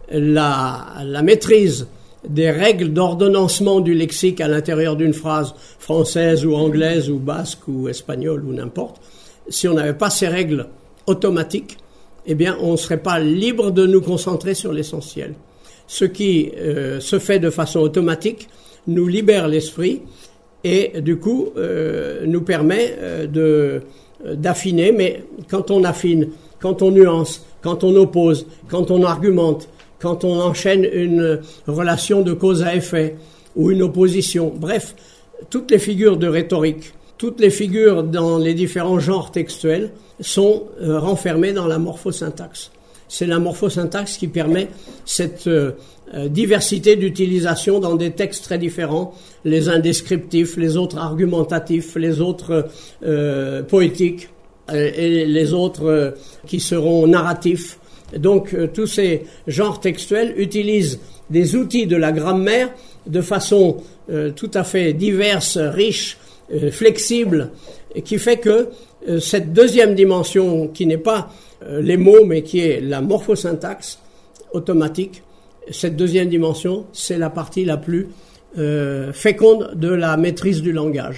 la, la maîtrise des règles d'ordonnancement du lexique à l'intérieur d'une phrase française ou anglaise ou basque ou espagnole ou n'importe, si on n'avait pas ces règles automatiques, eh bien, on ne serait pas libre de nous concentrer sur l'essentiel. Ce qui euh, se fait de façon automatique nous libère l'esprit et, du coup, euh, nous permet euh, de, euh, d'affiner. Mais quand on affine, quand on nuance, quand on oppose, quand on argumente, quand on enchaîne une relation de cause à effet ou une opposition, bref, toutes les figures de rhétorique, toutes les figures dans les différents genres textuels sont euh, renfermées dans la morphosyntaxe. C'est la morphosyntaxe qui permet cette euh, diversité d'utilisation dans des textes très différents, les uns descriptifs, les autres argumentatifs, les autres euh, poétiques euh, et les autres euh, qui seront narratifs. Donc euh, tous ces genres textuels utilisent des outils de la grammaire de façon euh, tout à fait diverse, riche, euh, flexible, et qui fait que euh, cette deuxième dimension, qui n'est pas euh, les mots, mais qui est la morphosyntaxe automatique, cette deuxième dimension, c'est la partie la plus euh, féconde de la maîtrise du langage.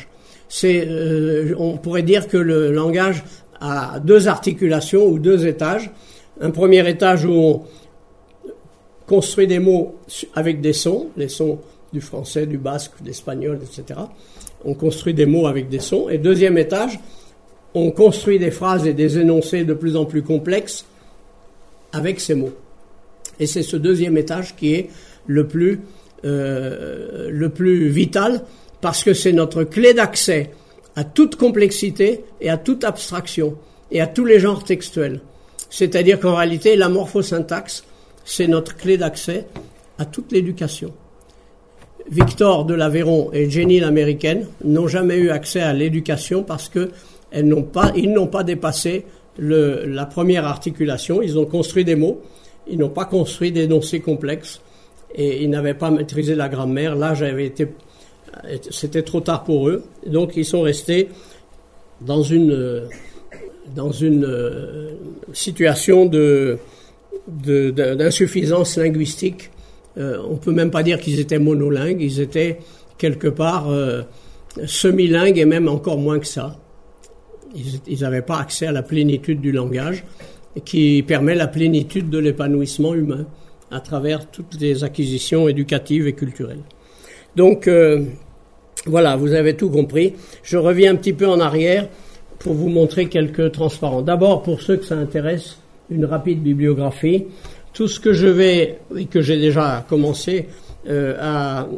C'est, euh, on pourrait dire que le langage a deux articulations ou deux étages. Un premier étage où on construit des mots avec des sons, les sons du français, du basque, de l'espagnol, et cetera. On construit des mots avec des sons. Et deuxième étage, on construit des phrases et des énoncés de plus en plus complexes avec ces mots. Et c'est ce deuxième étage qui est le plus, euh, le plus vital, parce que c'est notre clé d'accès à toute complexité et à toute abstraction et à tous les genres textuels. C'est-à-dire qu'en réalité, la morphosyntaxe, c'est notre clé d'accès à toute l'éducation. Victor de l'Aveyron et Jenny l'Américaine n'ont jamais eu accès à l'éducation parce que elles n'ont pas, ils n'ont pas dépassé le, la première articulation. Ils ont construit des mots, ils n'ont pas construit d'énoncés complexes et ils n'avaient pas maîtrisé la grammaire. L'âge avait été, c'était trop tard pour eux. Donc ils sont restés dans une, dans une situation de, de, de, d'insuffisance linguistique. Euh, on peut même pas dire qu'ils étaient monolingues, ils étaient quelque part euh, semi-lingues et même encore moins que ça. Ils n'avaient pas accès à la plénitude du langage qui permet la plénitude de l'épanouissement humain à travers toutes les acquisitions éducatives et culturelles. Donc euh, voilà, vous avez tout compris. Je reviens un petit peu en arrière pour vous montrer quelques transparents. D'abord, pour ceux que ça intéresse, une rapide bibliographie. Tout ce que je vais, et que j'ai déjà commencé euh, à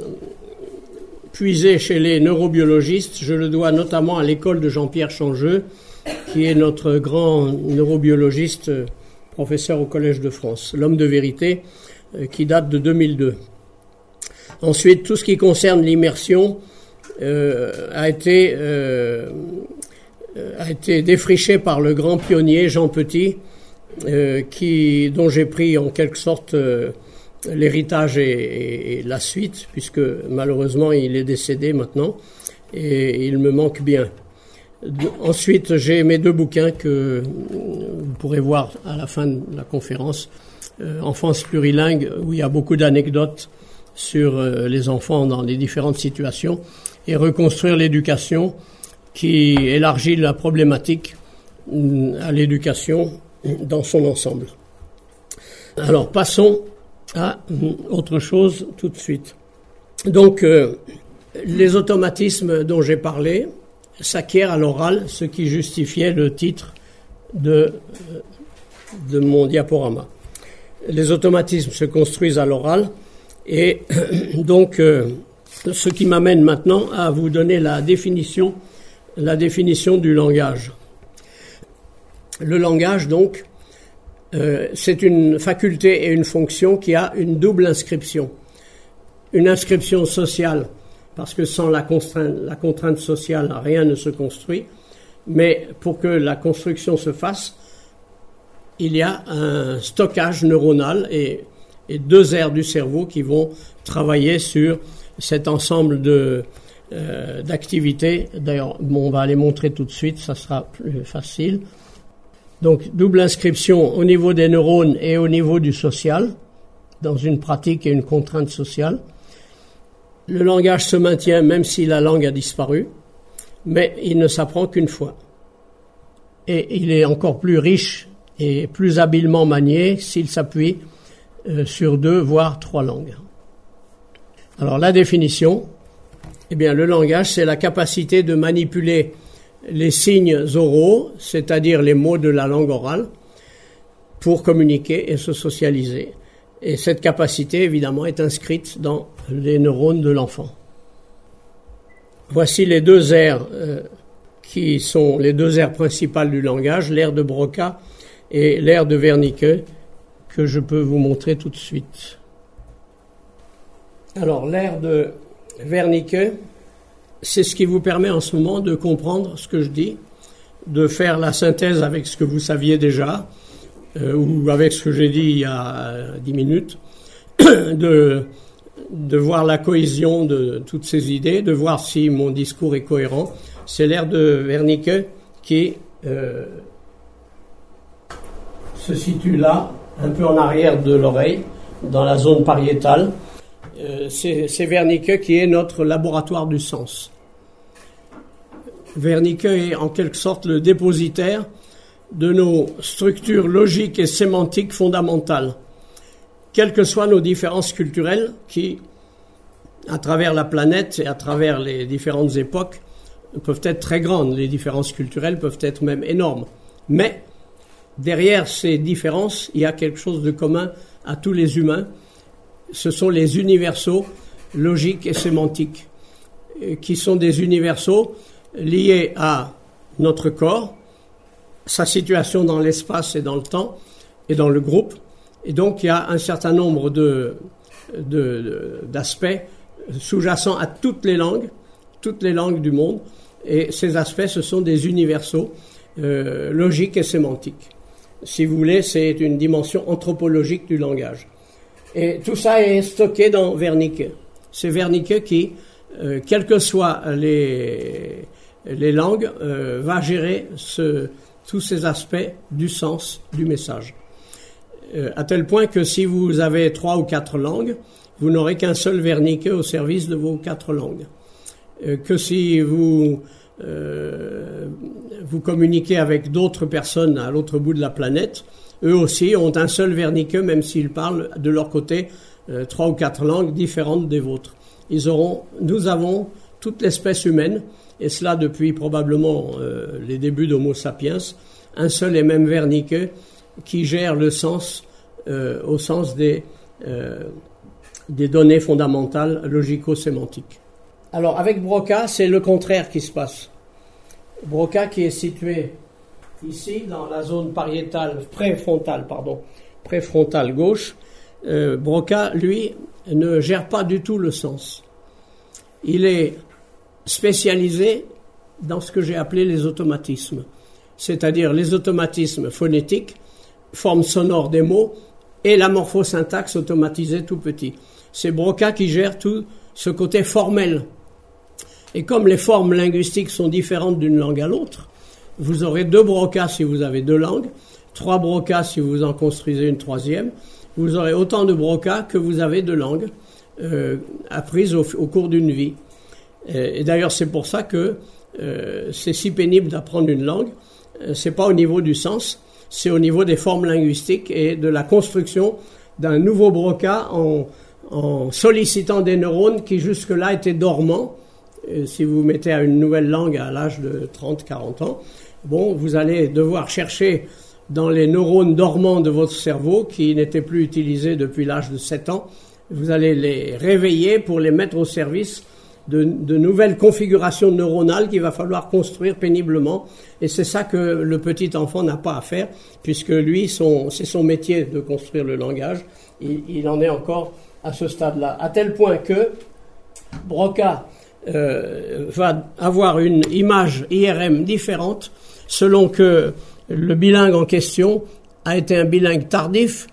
puiser chez les neurobiologistes, je le dois notamment à l'école de Jean-Pierre Changeux, qui est notre grand neurobiologiste, euh, professeur au Collège de France, l'homme de vérité, euh, qui date de deux mille deux. Ensuite, tout ce qui concerne l'immersion euh, a été euh, a été défriché par le grand pionnier Jean Petit, Euh, qui, dont j'ai pris en quelque sorte euh, l'héritage et, et, et la suite, puisque malheureusement il est décédé maintenant et il me manque bien. De, ensuite, j'ai mes deux bouquins que vous pourrez voir à la fin de la conférence, euh, Enfance plurilingue, où il y a beaucoup d'anecdotes sur euh, les enfants dans les différentes situations, et Reconstruire l'éducation, qui élargit la problématique euh, à l'éducation dans son ensemble. Alors, passons à autre chose tout de suite. Donc, euh, les automatismes dont j'ai parlé s'acquièrent à l'oral, ce qui justifiait le titre de, de mon diaporama. Les automatismes se construisent à l'oral et donc, euh, ce qui m'amène maintenant à vous donner la définition, la définition du langage. Le langage, donc, euh, c'est une faculté et une fonction qui a une double inscription. Une inscription sociale, parce que sans la contrainte, la contrainte sociale, rien ne se construit. Mais pour que la construction se fasse, il y a un stockage neuronal et, et deux aires du cerveau qui vont travailler sur cet ensemble de, euh, d'activités. D'ailleurs, bon, on va les montrer tout de suite, ça sera plus facile. Donc, double inscription au niveau des neurones et au niveau du social, dans une pratique et une contrainte sociale. Le langage se maintient même si la langue a disparu, mais il ne s'apprend qu'une fois. Et il est encore plus riche et plus habilement manié s'il s'appuie euh, sur deux, voire trois langues. Alors, la définition, eh bien, le langage, c'est la capacité de manipuler les signes oraux, c'est-à-dire les mots de la langue orale, pour communiquer et se socialiser. Et cette capacité, évidemment, est inscrite dans les neurones de l'enfant. Voici les deux aires euh, qui sont les deux aires principales du langage, l'aire de Broca et l'aire de Wernicke, que je peux vous montrer tout de suite. Alors, l'aire de Wernicke, c'est ce qui vous permet en ce moment de comprendre ce que je dis, de faire la synthèse avec ce que vous saviez déjà, euh, ou avec ce que j'ai dit il y a dix minutes, de, de voir la cohésion de toutes ces idées, de voir si mon discours est cohérent. C'est l'aire de Wernicke qui euh, se situe là, un peu en arrière de l'oreille, dans la zone pariétale. Euh, c'est, c'est Wernicke qui est notre laboratoire du sens. Wernicke est en quelque sorte le dépositaire de nos structures logiques et sémantiques fondamentales, quelles que soient nos différences culturelles qui, à travers la planète et à travers les différentes époques, peuvent être très grandes. Les différences culturelles peuvent être même énormes. Mais derrière ces différences, il y a quelque chose de commun à tous les humains. Ce sont les universaux logiques et sémantiques, qui sont des universaux liés à notre corps, sa situation dans l'espace et dans le temps et dans le groupe. Et donc il y a un certain nombre de, de, de, d'aspects sous-jacents à toutes les langues, toutes les langues du monde. Et ces aspects, ce sont des universaux euh, logiques et sémantiques. Si vous voulez, c'est une dimension anthropologique du langage. Et tout ça est stocké dans Wernicke. C'est Wernicke qui, euh, quelles que soient les, les langues, euh, va gérer ce, tous ces aspects du sens du message. Euh, à tel point que si vous avez trois ou quatre langues, vous n'aurez qu'un seul Wernicke au service de vos quatre langues. Euh, que si vous, euh, vous communiquez avec d'autres personnes à l'autre bout de la planète, eux aussi ont un seul Wernicke, même s'ils parlent de leur côté euh, trois ou quatre langues différentes des vôtres. Ils auront, nous avons toute l'espèce humaine, et cela depuis probablement euh, les débuts d'Homo sapiens, un seul et même Wernicke qui gère le sens euh, au sens des, euh, des données fondamentales logico-sémantiques. Alors avec Broca, c'est le contraire qui se passe. Broca qui est situé ici dans la zone pariétale, préfrontale, pardon, préfrontale gauche, euh, Broca, lui, ne gère pas du tout le sens. Il est spécialisé dans ce que j'ai appelé les automatismes, c'est-à-dire les automatismes phonétiques, forme sonore des mots, et la morphosyntaxe automatisée tout petit. C'est Broca qui gère tout ce côté formel. Et comme les formes linguistiques sont différentes d'une langue à l'autre, vous aurez deux Broca si vous avez deux langues, trois Broca si vous en construisez une troisième. Vous aurez autant de Broca que vous avez de langues euh, apprises au, au cours d'une vie. Et, et d'ailleurs, c'est pour ça que euh, c'est si pénible d'apprendre une langue. Euh, c'est pas au niveau du sens, c'est au niveau des formes linguistiques et de la construction d'un nouveau Broca en, en sollicitant des neurones qui jusque-là étaient dormants. Et si vous mettez à une nouvelle langue à l'âge de trente, quarante ans, bon, vous allez devoir chercher dans les neurones dormants de votre cerveau, qui n'étaient plus utilisés depuis l'âge de sept ans, vous allez les réveiller pour les mettre au service de, de nouvelles configurations neuronales qu'il va falloir construire péniblement. Et c'est ça que le petit enfant n'a pas à faire, puisque lui, son, c'est son métier de construire le langage. Il, il en est encore à ce stade-là. À tel point que Broca euh, va avoir une image I R M différente selon que le bilingue en question a été un bilingue tardif,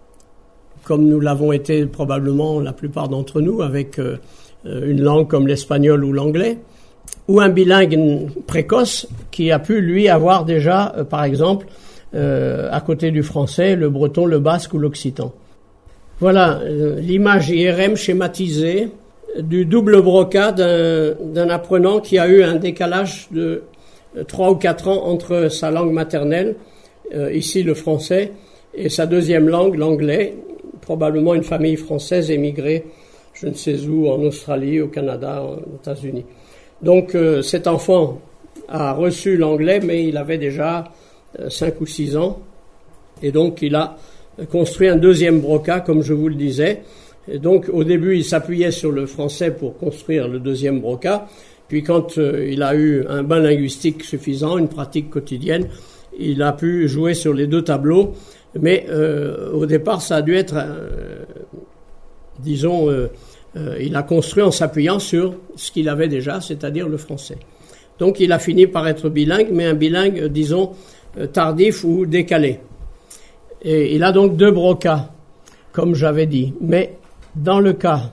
comme nous l'avons été probablement la plupart d'entre nous, avec euh, une langue comme l'espagnol ou l'anglais, ou un bilingue précoce qui a pu, lui, avoir déjà, euh, par exemple, euh, à côté du français, le breton, le basque ou l'occitan. Voilà euh, l'image I R M schématisée du double Broca d'un, d'un apprenant qui a eu un décalage de trois ou quatre ans entre sa langue maternelle, euh, ici le français, et sa deuxième langue, l'anglais, probablement une famille française émigrée, je ne sais où, en Australie, au Canada, aux États-Unis. Donc euh, cet enfant a reçu l'anglais, mais il avait déjà euh, cinq ou six ans, et donc il a construit un deuxième Broca, comme je vous le disais. Et donc au début, il s'appuyait sur le français pour construire le deuxième Broca. Puis quand euh, il a eu un bain linguistique suffisant, une pratique quotidienne, il a pu jouer sur les deux tableaux. Mais euh, au départ, ça a dû être, euh, disons, euh, euh, il a construit en s'appuyant sur ce qu'il avait déjà, c'est-à-dire le français. Donc il a fini par être bilingue, mais un bilingue, disons, euh, tardif ou décalé. Et il a donc deux Broca, comme j'avais dit. Mais dans le cas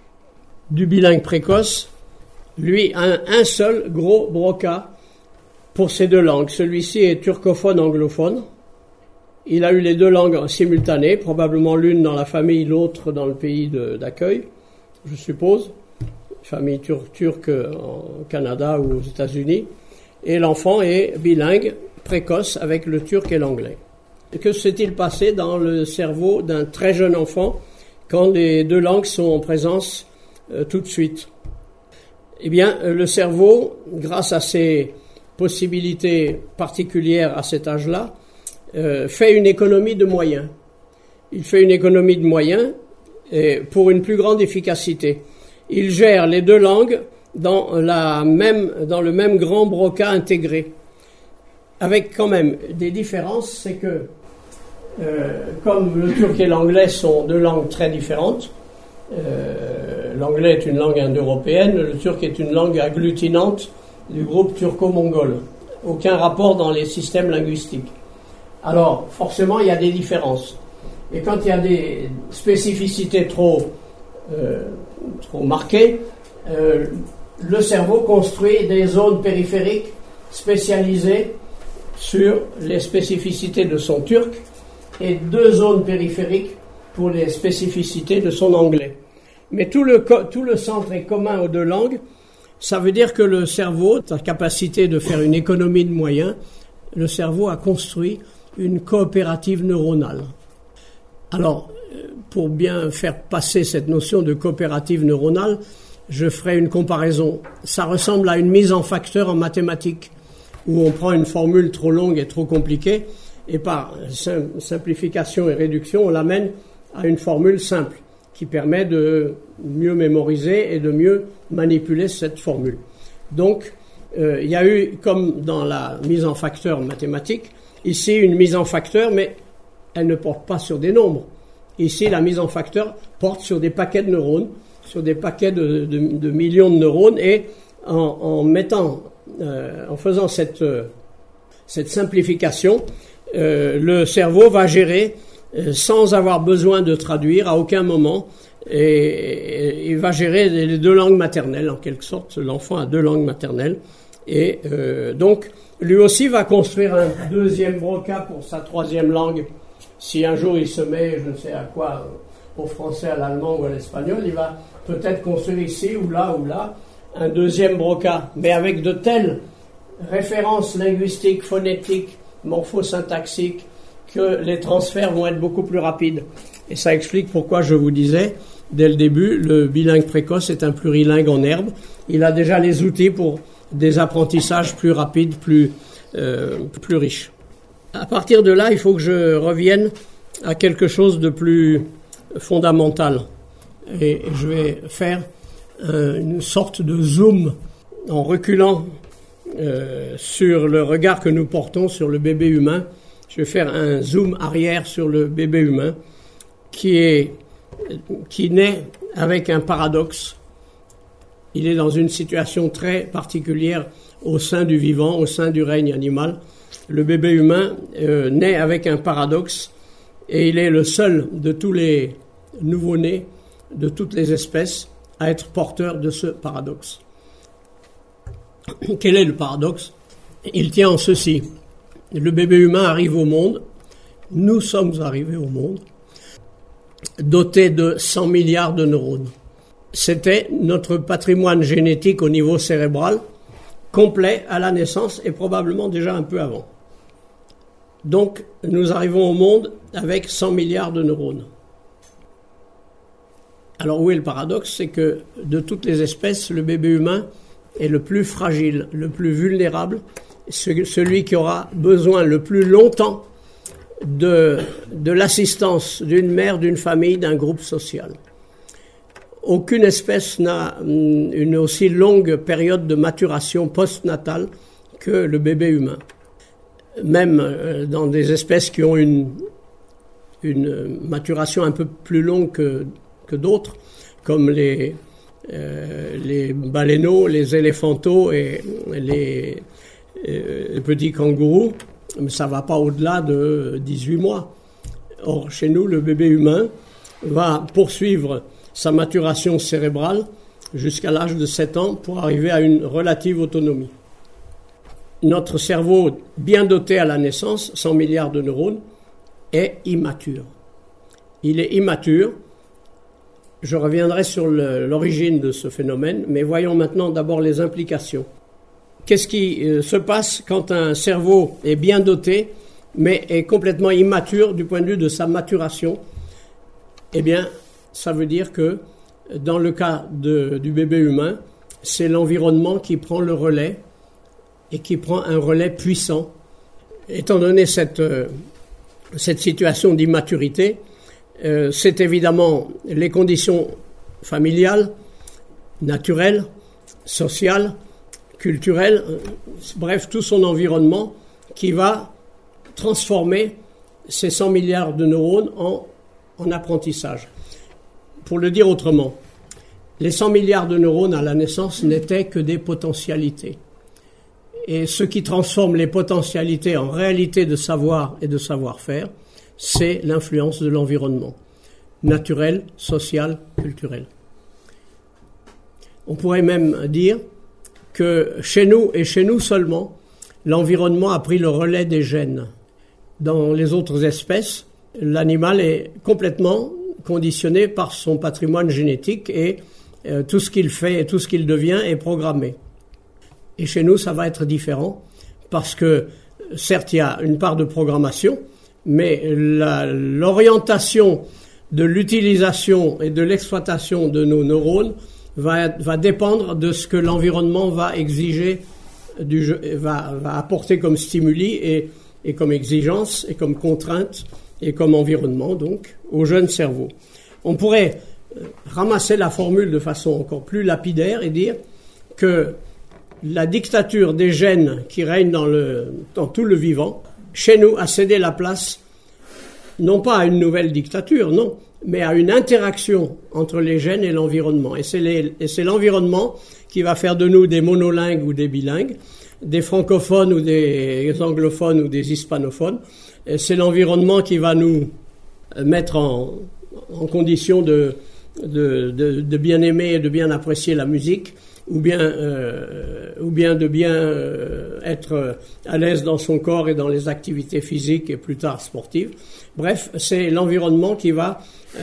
du bilingue précoce, lui a un, un seul gros Broca pour ces deux langues. Celui-ci est turcophone-anglophone. Il a eu les deux langues simultanées, probablement l'une dans la famille, l'autre dans le pays de, d'accueil, je suppose. Famille tur- turque au Canada ou aux États-Unis. et l'enfant est bilingue, précoce, avec le turc et l'anglais. Que s'est-il passé dans le cerveau d'un très jeune enfant quand les deux langues sont en présence euh, tout de suite? Eh bien, le cerveau, grâce à ses possibilités particulières à cet âge-là, euh, fait une économie de moyens. Il fait une économie de moyens et pour une plus grande efficacité. Il gère les deux langues dans, la même, dans le même grand broca intégré. Avec quand même des différences, c'est que euh, comme le turc et l'anglais sont deux langues très différentes, euh, l'anglais est une langue indo-européenne, le turc est une langue agglutinante du groupe turco-mongol. Aucun rapport dans les systèmes linguistiques. Alors, forcément, il y a des différences. Et quand il y a des spécificités trop, euh, trop marquées, euh, le cerveau construit des zones périphériques spécialisées sur les spécificités de son turc et deux zones périphériques pour les spécificités de son anglais. Mais tout le, tout le centre est commun aux deux langues. Ça veut dire que le cerveau, sa capacité de faire une économie de moyens, le cerveau a construit une coopérative neuronale. Alors, pour bien faire passer cette notion de coopérative neuronale, je ferai une comparaison. Ça ressemble à une mise en facteur en mathématiques, où on prend une formule trop longue et trop compliquée, et par simplification et réduction, on l'amène à une formule simple, qui permet de mieux mémoriser et de mieux manipuler cette formule. Donc, euh, il y a eu, comme dans la mise en facteur mathématique, ici une mise en facteur, mais elle ne porte pas sur des nombres. Ici, la mise en facteur porte sur des paquets de neurones, sur des paquets de, de, de millions de neurones, et en, en mettant, euh, en faisant cette, euh, cette simplification, euh, le cerveau va gérer euh, sans avoir besoin de traduire à aucun moment, et, et il va gérer les deux langues maternelles, en quelque sorte. L'enfant a deux langues maternelles, et euh, donc lui aussi va construire un deuxième broca pour sa troisième langue. Si un jour il se met, je ne sais à quoi, au français, à l'allemand ou à l'espagnol, il va peut-être construire ici ou là ou là un deuxième broca, mais avec de telles références linguistiques, phonétiques, morphosyntaxiques, que les transferts vont être beaucoup plus rapides. Et ça explique pourquoi je vous disais, dès le début, le bilingue précoce est un plurilingue en herbe. Il a déjà les outils pour des apprentissages plus rapides, plus, euh, plus riches. À partir de là, il faut que je revienne à quelque chose de plus fondamental. Et je vais faire euh, une sorte de zoom en reculant euh, sur le regard que nous portons sur le bébé humain. Je vais faire un zoom arrière sur le bébé humain qui est, qui naît avec un paradoxe. Il est dans une situation très particulière au sein du vivant, au sein du règne animal. Le bébé humain euh, naît avec un paradoxe et il est le seul de tous les nouveau-nés, de toutes les espèces, à être porteur de ce paradoxe. Quel est le paradoxe? Il tient en ceci. Le bébé humain arrive au monde, nous sommes arrivés au monde, dotés de cent milliards de neurones. C'était notre patrimoine génétique au niveau cérébral, complet à la naissance et probablement déjà un peu avant. Donc, nous arrivons au monde avec cent milliards de neurones. Alors, où est le paradoxe? C'est que de toutes les espèces, le bébé humain est le plus fragile, le plus vulnérable, celui qui aura besoin le plus longtemps de, de l'assistance d'une mère, d'une famille, d'un groupe social. Aucune espèce n'a une aussi longue période de maturation postnatale que le bébé humain. Même dans des espèces qui ont une, une maturation un peu plus longue que, que d'autres, comme les, euh, les baleineaux, les éléphanteaux et les, euh, les petits kangourous, mais ça ne va pas au-delà de dix-huit mois. Or, chez nous, le bébé humain va poursuivre sa maturation cérébrale jusqu'à l'âge de sept ans pour arriver à une relative autonomie. Notre cerveau, bien doté à la naissance, cent milliards de neurones, est immature. Il est immature. Je reviendrai sur le, l'origine de ce phénomène, mais voyons maintenant d'abord les implications. qu'est-ce qui euh, se passe quand un cerveau est bien doté, mais est complètement immature du point de vue de sa maturation? Eh bien, ça veut dire que dans le cas de, du bébé humain, c'est l'environnement qui prend le relais et qui prend un relais puissant. Étant donné cette, euh, cette situation d'immaturité, euh, c'est évidemment les conditions familiales, naturelles, sociales, culturelles, euh, bref, tout son environnement qui va transformer ces cent milliards de neurones en, en apprentissage. Pour le dire autrement, les cent milliards de neurones à la naissance n'étaient que des potentialités. Et ce qui transforme les potentialités en réalité de savoir et de savoir-faire, c'est l'influence de l'environnement, naturel, social, culturel. On pourrait même dire que chez nous, et chez nous seulement, l'environnement a pris le relais des gènes. Dans les autres espèces, l'animal est complètement conditionné par son patrimoine génétique et euh, tout ce qu'il fait et tout ce qu'il devient est programmé. Et chez nous, ça va être différent parce que, certes, il y a une part de programmation, mais la, l'orientation de l'utilisation et de l'exploitation de nos neurones va, va dépendre de ce que l'environnement va exiger, du jeu, va, va apporter comme stimuli et, et comme exigence et comme contrainte et comme environnement, donc, au jeune cerveau. On pourrait ramasser la formule de façon encore plus lapidaire et dire que la dictature des gènes qui règne dans, le, dans tout le vivant, chez nous, a cédé la place, non pas à une nouvelle dictature, non, mais à une interaction entre les gènes et l'environnement. Et c'est, les, et c'est l'environnement qui va faire de nous des monolingues ou des bilingues, des francophones ou des anglophones ou des hispanophones. Et c'est l'environnement qui va nous mettre en, en condition de, de, de, de bien aimer et de bien apprécier la musique, ou bien, euh, ou bien de bien euh, être à l'aise dans son corps et dans les activités physiques et plus tard sportives. Bref, c'est l'environnement qui va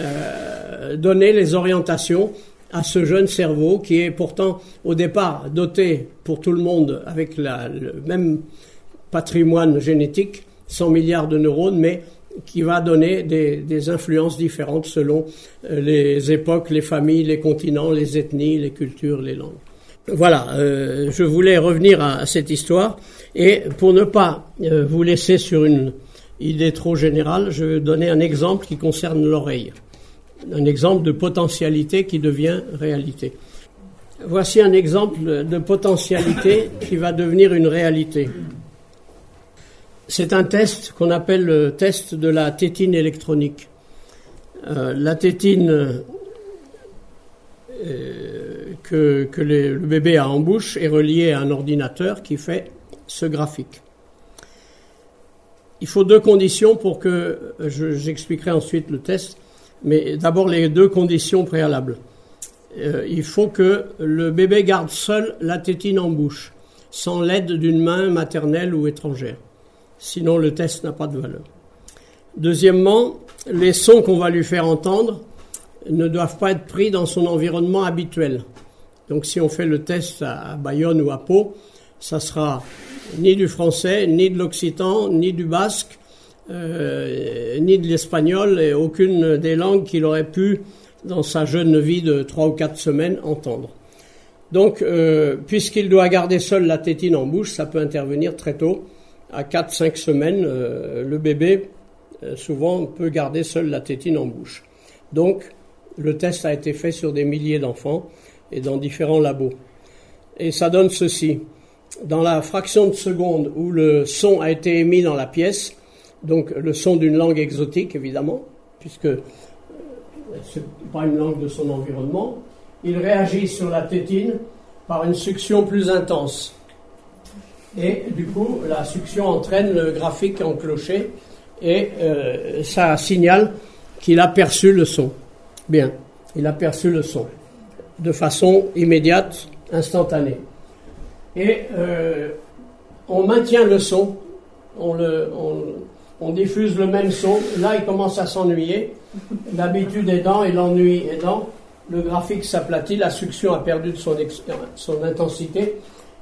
euh, donner les orientations à ce jeune cerveau qui est pourtant au départ doté pour tout le monde avec la, le même patrimoine génétique, cent milliards de neurones, mais qui va donner des, des influences différentes selon les époques, les familles, les continents, les ethnies, les cultures, les langues. Voilà, euh, je voulais revenir à, à cette histoire et pour ne pas euh, vous laisser sur une idée trop générale, je vais donner un exemple qui concerne l'oreille. Un exemple de potentialité qui devient réalité. Voici un exemple de potentialité qui va devenir une réalité. C'est un test qu'on appelle le test de la tétine électronique. Euh, la tétine euh, que, que les, le bébé a en bouche est reliée à un ordinateur qui fait ce graphique. Il faut deux conditions pour que, je, j'expliquerai ensuite le test, mais d'abord les deux conditions préalables. Euh, il faut que le bébé garde seul la tétine en bouche, sans l'aide d'une main maternelle ou étrangère. Sinon, le test n'a pas de valeur. Deuxièmement, les sons qu'on va lui faire entendre ne doivent pas être pris dans son environnement habituel. Donc, si on fait le test à Bayonne ou à Pau, ça sera ni du français, ni de l'occitan, ni du basque, euh, ni de l'espagnol, et aucune des langues qu'il aurait pu, dans sa jeune vie de trois ou quatre semaines, entendre. Donc, euh, puisqu'il doit garder seul la tétine en bouche, ça peut intervenir très tôt. À quatre à cinq semaines, euh, le bébé, euh, souvent, peut garder seul la tétine en bouche. Donc, le test a été fait sur des milliers d'enfants et dans différents labos. Et ça donne ceci. Dans la fraction de seconde où le son a été émis dans la pièce, donc le son d'une langue exotique, évidemment, puisque euh, c'est pas une langue de son environnement, il réagit sur la tétine par une succion plus intense. Et du coup, la succion entraîne le graphique en clocher et euh, ça signale qu'il a perçu le son. Bien, il a perçu le son de façon immédiate, instantanée. Et euh, on maintient le son, on, le, on, on diffuse le même son. Là, il commence à s'ennuyer. L'habitude aidant et l'ennui aidant, le graphique s'aplatit, la succion a perdu de son, ex- son intensité.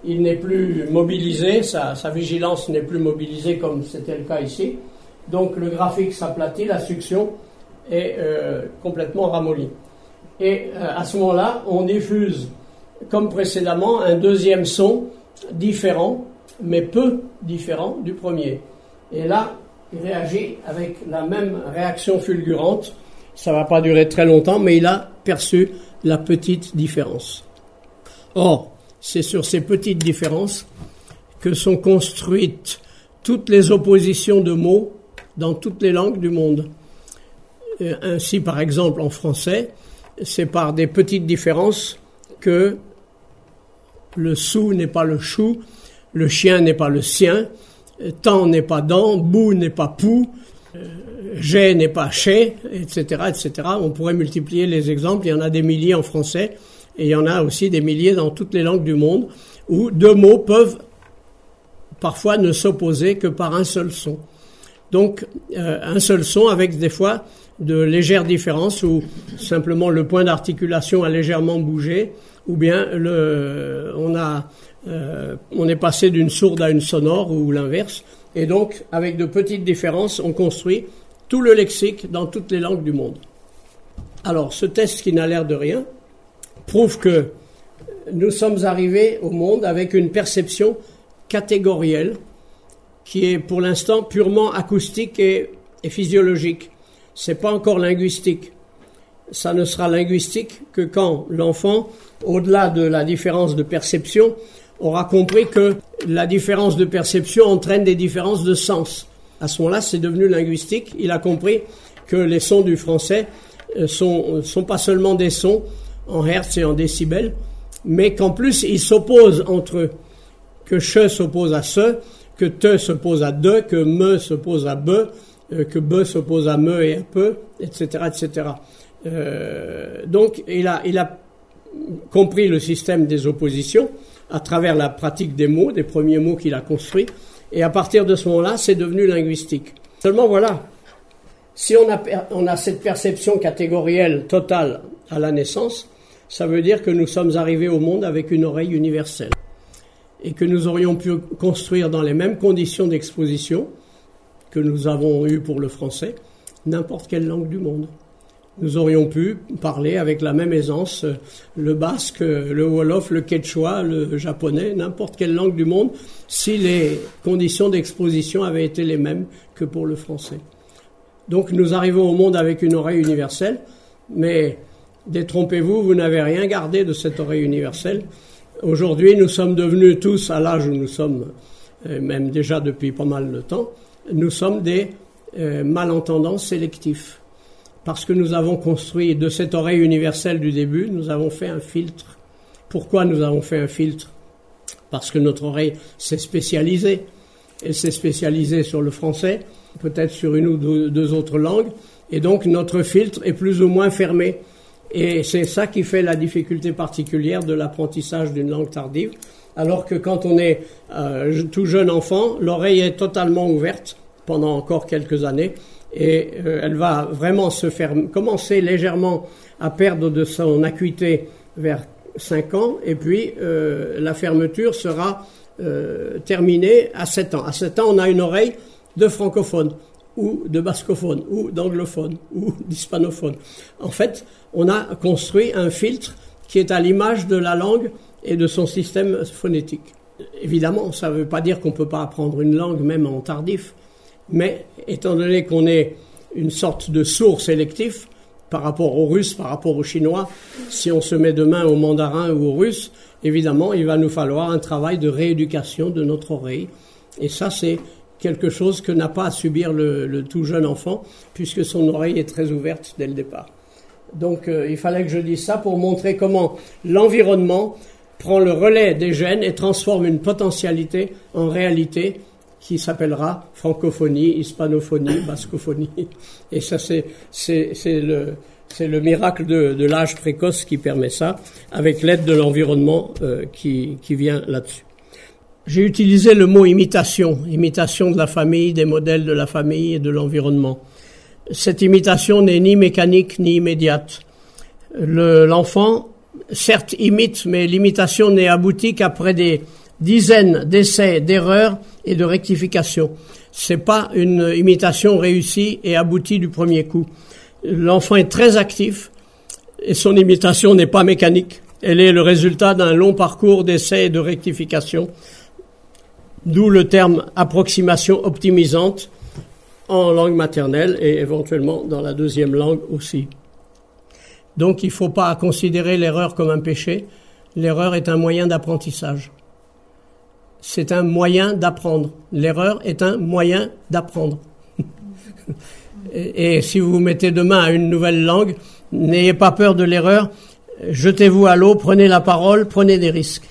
il n'est plus mobilisé, sa, sa vigilance n'est plus mobilisée comme c'était le cas ici. Donc le graphique s'aplatit, la succion est euh, complètement ramollie. Et euh, à ce moment-là, on diffuse, comme précédemment, un deuxième son différent, mais peu différent du premier. Et là, il réagit avec la même réaction fulgurante. Ça ne va pas durer très longtemps, mais il a perçu la petite différence. Or, c'est sur ces petites différences que sont construites toutes les oppositions de mots dans toutes les langues du monde. Ainsi, par exemple, en français, c'est par des petites différences que le sou n'est pas le chou, le chien n'est pas le sien, temps n'est pas dent, bout n'est pas pou, j'ai n'est pas chez, et cetera, et cetera. On pourrait multiplier les exemples, il y en a des milliers en français, et il y en a aussi des milliers dans toutes les langues du monde, où deux mots peuvent parfois ne s'opposer que par un seul son. Donc, euh, un seul son avec des fois de légères différences où simplement le point d'articulation a légèrement bougé, ou bien le, on a, euh, on est passé d'une sourde à une sonore ou l'inverse. Et donc, avec de petites différences, on construit tout le lexique dans toutes les langues du monde. Alors, ce test qui n'a l'air de rien prouve que nous sommes arrivés au monde avec une perception catégorielle qui est pour l'instant purement acoustique et, et physiologique. C'est pas encore linguistique. Ça ne sera linguistique que quand l'enfant, au-delà de la différence de perception, aura compris que la différence de perception entraîne des différences de sens. À ce moment-là, c'est devenu linguistique. Il a compris que les sons du français sont, sont pas seulement des sons en hertz et en décibels, mais qu'en plus, ils s'opposent entre eux. Que che s'oppose à ce, que te s'oppose à de, que me s'oppose à be, euh, que be s'oppose à me et à peu, et cetera, et cetera. Euh, donc, il a, il a compris le système des oppositions à travers la pratique des mots, des premiers mots qu'il a construits, et à partir de ce moment-là, c'est devenu linguistique. Seulement, voilà, si on a, on a cette perception catégorielle totale à la naissance, ça veut dire que nous sommes arrivés au monde avec une oreille universelle et que nous aurions pu construire dans les mêmes conditions d'exposition que nous avons eues pour le français, n'importe quelle langue du monde. Nous aurions pu parler avec la même aisance le basque, le wolof, le quechua, le japonais, n'importe quelle langue du monde, si les conditions d'exposition avaient été les mêmes que pour le français. Donc nous arrivons au monde avec une oreille universelle, mais détrompez-vous, vous n'avez rien gardé de cette oreille universelle. Aujourd'hui, nous sommes devenus tous, à l'âge où nous sommes, même déjà depuis pas mal de temps, nous sommes des euh, malentendants sélectifs. Parce que nous avons construit de cette oreille universelle du début, nous avons fait un filtre. Pourquoi nous avons fait un filtre? Parce que notre oreille s'est spécialisée. Elle s'est spécialisée sur le français, peut-être sur une ou deux, deux autres langues, et donc notre filtre est plus ou moins fermé. Et c'est ça qui fait la difficulté particulière de l'apprentissage d'une langue tardive, alors que quand on est euh, tout jeune enfant, l'oreille est totalement ouverte pendant encore quelques années, et euh, elle va vraiment se faire commencer légèrement à perdre de son acuité vers cinq ans, et puis euh, la fermeture sera euh, terminée à sept ans. À sept ans, on a une oreille de francophone, ou de bascophone, ou d'anglophone, ou d'hispanophone. En fait, on a construit un filtre qui est à l'image de la langue et de son système phonétique. Évidemment, ça ne veut pas dire qu'on ne peut pas apprendre une langue, même en tardif, mais étant donné qu'on est une sorte de sourd sélectif par rapport au russe, par rapport au chinois, si on se met demain au mandarin ou au russe, évidemment, il va nous falloir un travail de rééducation de notre oreille. Et ça, c'est quelque chose que n'a pas à subir le, le tout jeune enfant, puisque son oreille est très ouverte dès le départ. Donc euh, il fallait que je dise ça pour montrer comment l'environnement prend le relais des gènes et transforme une potentialité en réalité qui s'appellera francophonie, hispanophonie, bascophonie. Et ça, c'est, c'est, c'est, le, c'est le miracle de, de l'âge précoce qui permet ça, avec l'aide de l'environnement euh, qui, qui vient là-dessus. J'ai utilisé le mot imitation, imitation de la famille, des modèles de la famille et de l'environnement. Cette imitation n'est ni mécanique ni immédiate. Le, l'enfant, certes, imite, mais l'imitation n'est aboutie qu'après des, dizaines d'essais, d'erreurs et de rectifications. C'est pas une imitation réussie et aboutie du premier coup. L'enfant est très actif et son imitation n'est pas mécanique. Elle est le résultat d'un long parcours d'essais et de rectifications, d'où le terme approximation optimisante en langue maternelle et éventuellement dans la deuxième langue aussi. Donc il ne faut pas considérer l'erreur comme un péché. L'erreur est un moyen d'apprentissage. C'est un moyen d'apprendre. L'erreur est un moyen d'apprendre. et, et si vous vous mettez demain à une nouvelle langue, n'ayez pas peur de l'erreur. Jetez-vous à l'eau, prenez la parole, prenez des risques.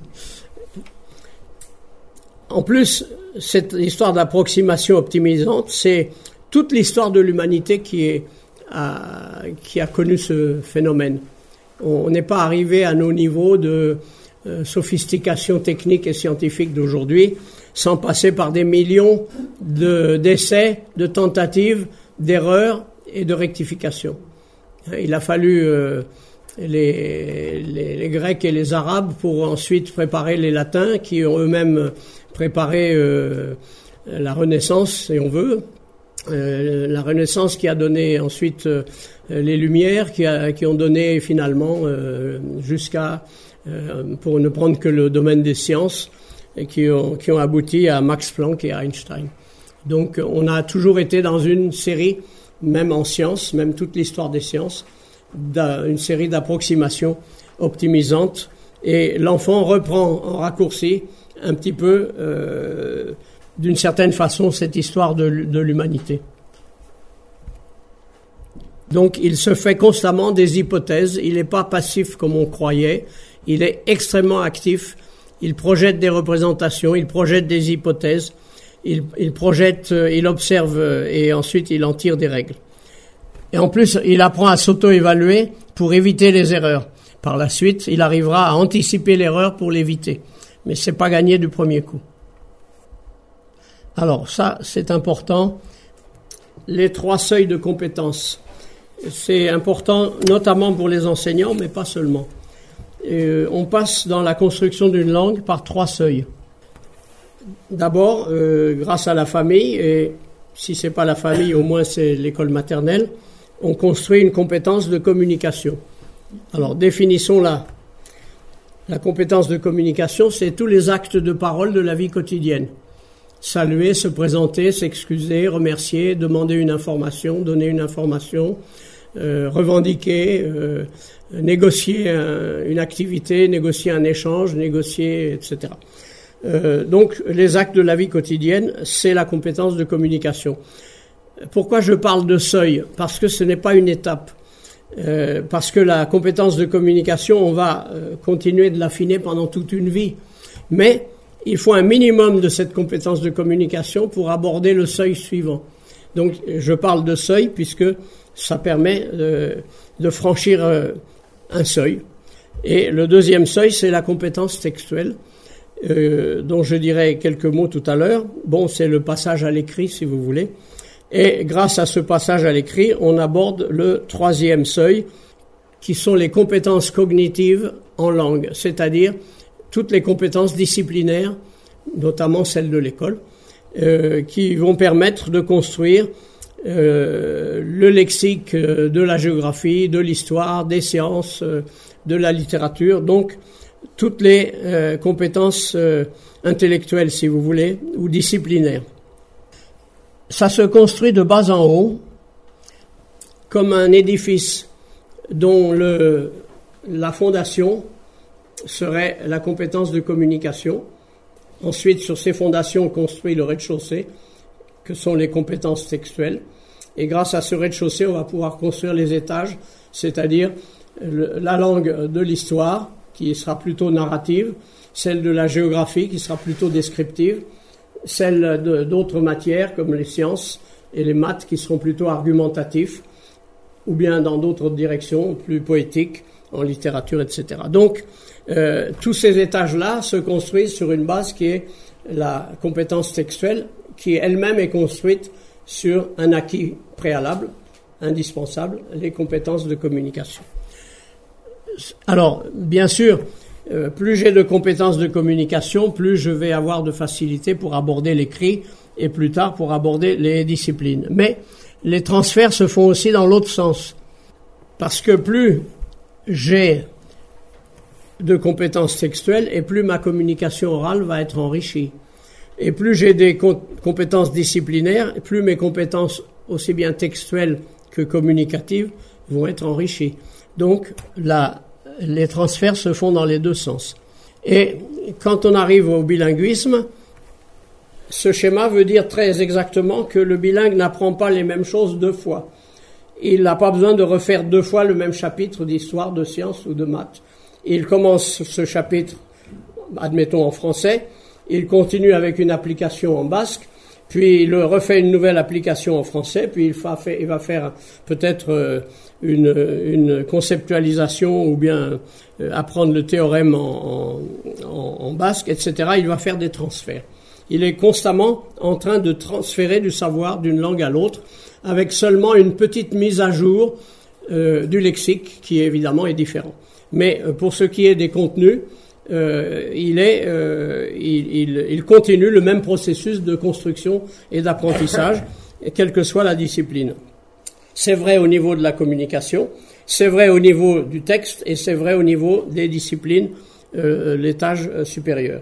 En plus, cette histoire d'approximation optimisante, c'est toute l'histoire de l'humanité qui, est, a, qui a connu ce phénomène. On n'est pas arrivé à nos niveaux de euh, sophistication technique et scientifique d'aujourd'hui sans passer par des millions de, d'essais, de tentatives, d'erreurs et de rectifications. Il a fallu euh, les, les, les Grecs et les Arabes pour ensuite préparer les Latins qui ont eux-mêmes préparé euh, la Renaissance, si on veut. Euh, la Renaissance qui a donné ensuite euh, les Lumières, qui, a, qui ont donné finalement euh, jusqu'à, euh, pour ne prendre que le domaine des sciences, et qui ont, qui ont abouti à Max Planck et à Einstein. Donc on a toujours été dans une série, même en sciences, même toute l'histoire des sciences, une série d'approximations optimisantes, et l'enfant reprend en raccourci un petit peu, euh, d'une certaine façon, cette histoire de, de l'humanité. Donc il se fait constamment des hypothèses, il n'est pas passif comme on croyait, il est extrêmement actif, il projette des représentations, il projette des hypothèses, il, il projette, il observe et ensuite il en tire des règles. Et en plus, il apprend à s'auto-évaluer pour éviter les erreurs. Par la suite, il arrivera à anticiper l'erreur pour l'éviter. Mais c'est pas gagné du premier coup. Alors ça, c'est important. Les trois seuils de compétences. C'est important notamment pour les enseignants, mais pas seulement. Euh, on passe dans la construction d'une langue par trois seuils. D'abord, euh, grâce à la famille, et si c'est pas la famille, au moins c'est l'école maternelle, on construit une compétence de communication. Alors, définissons-la. La compétence de communication, c'est tous les actes de parole de la vie quotidienne. Saluer, se présenter, s'excuser, remercier, demander une information, donner une information, euh, revendiquer, euh, négocier un, une activité, négocier un échange, négocier, et cetera. Euh, donc, les actes de la vie quotidienne, c'est la compétence de communication. Pourquoi je parle de seuil? Parce que ce n'est pas une étape. Euh, parce que la compétence de communication, on va euh, continuer de l'affiner pendant toute une vie. Mais il faut un minimum de cette compétence de communication pour aborder le seuil suivant. Donc, je parle de seuil puisque ça permet euh, de franchir euh, un seuil. Et le deuxième seuil, c'est la compétence textuelle, euh, dont je dirai quelques mots tout à l'heure. Bon, c'est le passage à l'écrit, si vous voulez. Et grâce à ce passage à l'écrit, on aborde le troisième seuil, qui sont les compétences cognitives en langue, c'est-à-dire toutes les compétences disciplinaires, notamment celles de l'école, euh, qui vont permettre de construire euh, le lexique de la géographie, de l'histoire, des sciences, euh, de la littérature, donc toutes les euh, compétences euh, intellectuelles, si vous voulez, ou disciplinaires. Ça se construit de bas en haut, comme un édifice dont le, la fondation serait la compétence de communication. Ensuite, sur ces fondations, on construit le rez-de-chaussée, que sont les compétences textuelles. Et grâce à ce rez-de-chaussée, on va pouvoir construire les étages, c'est-à-dire le, la langue de l'histoire, qui sera plutôt narrative, celle de la géographie, qui sera plutôt descriptive, celle de, d'autres matières, comme les sciences et les maths, qui seront plutôt argumentatifs, ou bien dans d'autres directions, plus poétiques, en littérature, et cetera. Donc, euh, tous ces étages-là se construisent sur une base qui est la compétence textuelle, qui elle-même est construite sur un acquis préalable, indispensable, les compétences de communication. Alors, bien sûr, euh, plus j'ai de compétences de communication, plus je vais avoir de facilité pour aborder l'écrit et plus tard pour aborder les disciplines. Mais les transferts se font aussi dans l'autre sens. Parce que plus j'ai de compétences textuelles et plus ma communication orale va être enrichie. Et plus j'ai des com- compétences disciplinaires, plus mes compétences aussi bien textuelles que communicatives vont être enrichies. Donc là, les transferts se font dans les deux sens. Et quand on arrive au bilinguisme, ce schéma veut dire très exactement que le bilingue n'apprend pas les mêmes choses deux fois. Il n'a pas besoin de refaire deux fois le même chapitre d'histoire, de sciences ou de maths. Il commence ce chapitre, admettons en français, il continue avec une application en basque, puis il refait une nouvelle application en français, puis il va faire, il va faire peut-être une, une conceptualisation ou bien apprendre le théorème en, en, en basque, et cetera. Il va faire des transferts. Il est constamment en train de transférer du savoir d'une langue à l'autre, avec seulement une petite mise à jour euh, du lexique, qui évidemment est différent. Mais euh, pour ce qui est des contenus, euh, il, est, euh, il, il, il continue le même processus de construction et d'apprentissage, quelle que soit la discipline. C'est vrai au niveau de la communication, c'est vrai au niveau du texte et c'est vrai au niveau des disciplines, euh, l'étage supérieur.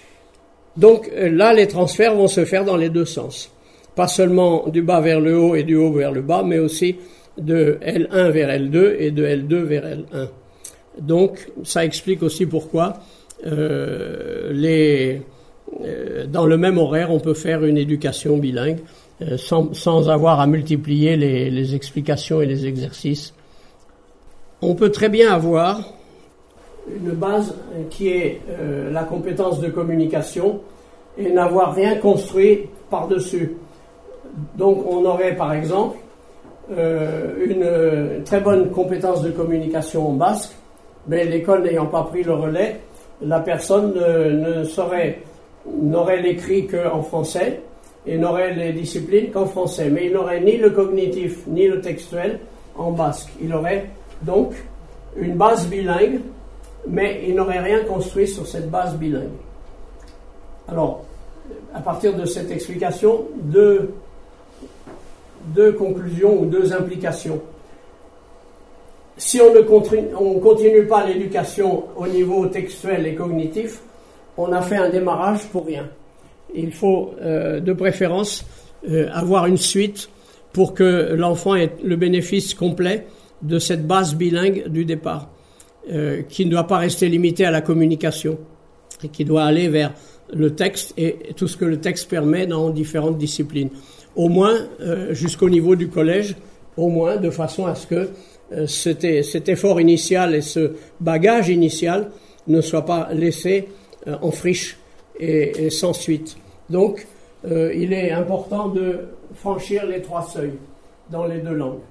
Donc là, les transferts vont se faire dans les deux sens. Pas seulement du bas vers le haut et du haut vers le bas, mais aussi de L un vers L deux et de L deux vers L un. Donc ça explique aussi pourquoi euh, les, euh, dans le même horaire, on peut faire une éducation bilingue euh, sans, sans avoir à multiplier les, les explications et les exercices. On peut très bien avoir une base qui est euh, la compétence de communication et n'avoir rien construit par-dessus. Donc on aurait par exemple euh, une très bonne compétence de communication en basque, mais l'école n'ayant pas pris le relais, la personne ne, ne saurait, n'aurait l'écrit qu'en français et n'aurait les disciplines qu'en français. Mais il n'aurait ni le cognitif ni le textuel en basque. Il aurait donc une base bilingue, mais il n'aurait rien construit sur cette base bilingue. Alors, à partir de cette explication, deux, deux conclusions ou deux implications. Si on ne continue, on continue pas l'éducation au niveau textuel et cognitif, on a fait un démarrage pour rien. Il faut euh, de préférence euh, avoir une suite pour que l'enfant ait le bénéfice complet de cette base bilingue du départ, euh, qui ne doit pas rester limitée à la communication et qui doit aller vers le texte et tout ce que le texte permet dans différentes disciplines. Au moins euh, jusqu'au niveau du collège, au moins de façon à ce que euh, cet, cet effort initial et ce bagage initial ne soit pas laissé euh, en friche et, et sans suite. Donc euh, il est important de franchir les trois seuils dans les deux langues.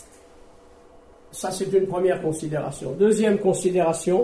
Ça, c'est une première considération. Deuxième considération,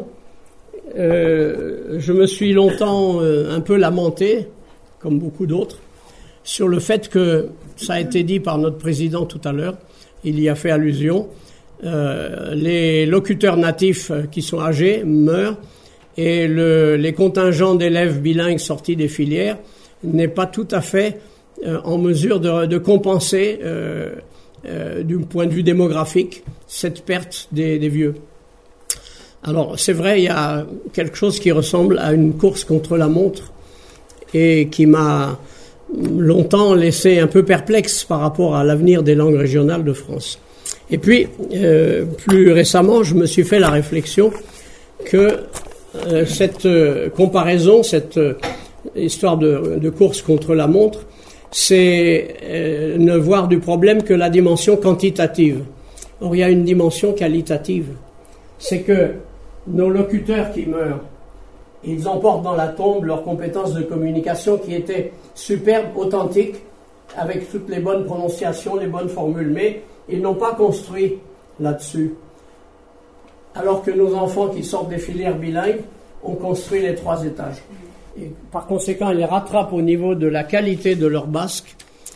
euh, je me suis longtemps euh, un peu lamenté, comme beaucoup d'autres, sur le fait que, ça a été dit par notre président tout à l'heure, il y a fait allusion, euh, les locuteurs natifs qui sont âgés meurent et le, les contingents d'élèves bilingues sortis des filières n'est pas tout à fait euh, en mesure de, de compenser euh, Euh, du point de vue démographique, cette perte des, des vieux. Alors, c'est vrai, il y a quelque chose qui ressemble à une course contre la montre et qui m'a longtemps laissé un peu perplexe par rapport à l'avenir des langues régionales de France. Et puis, euh, plus récemment, je me suis fait la réflexion que euh, cette euh, comparaison, cette euh, histoire de, de course contre la montre, c'est euh, ne voir du problème que la dimension quantitative. Or, il y a une dimension qualitative. C'est que nos locuteurs qui meurent, ils emportent dans la tombe leurs compétences de communication qui étaient superbes, authentiques, avec toutes les bonnes prononciations, les bonnes formules, mais ils n'ont pas construit là-dessus. Alors que nos enfants qui sortent des filières bilingues ont construit les trois étages. Et par conséquent, ils rattrapent au niveau de la qualité de leur basque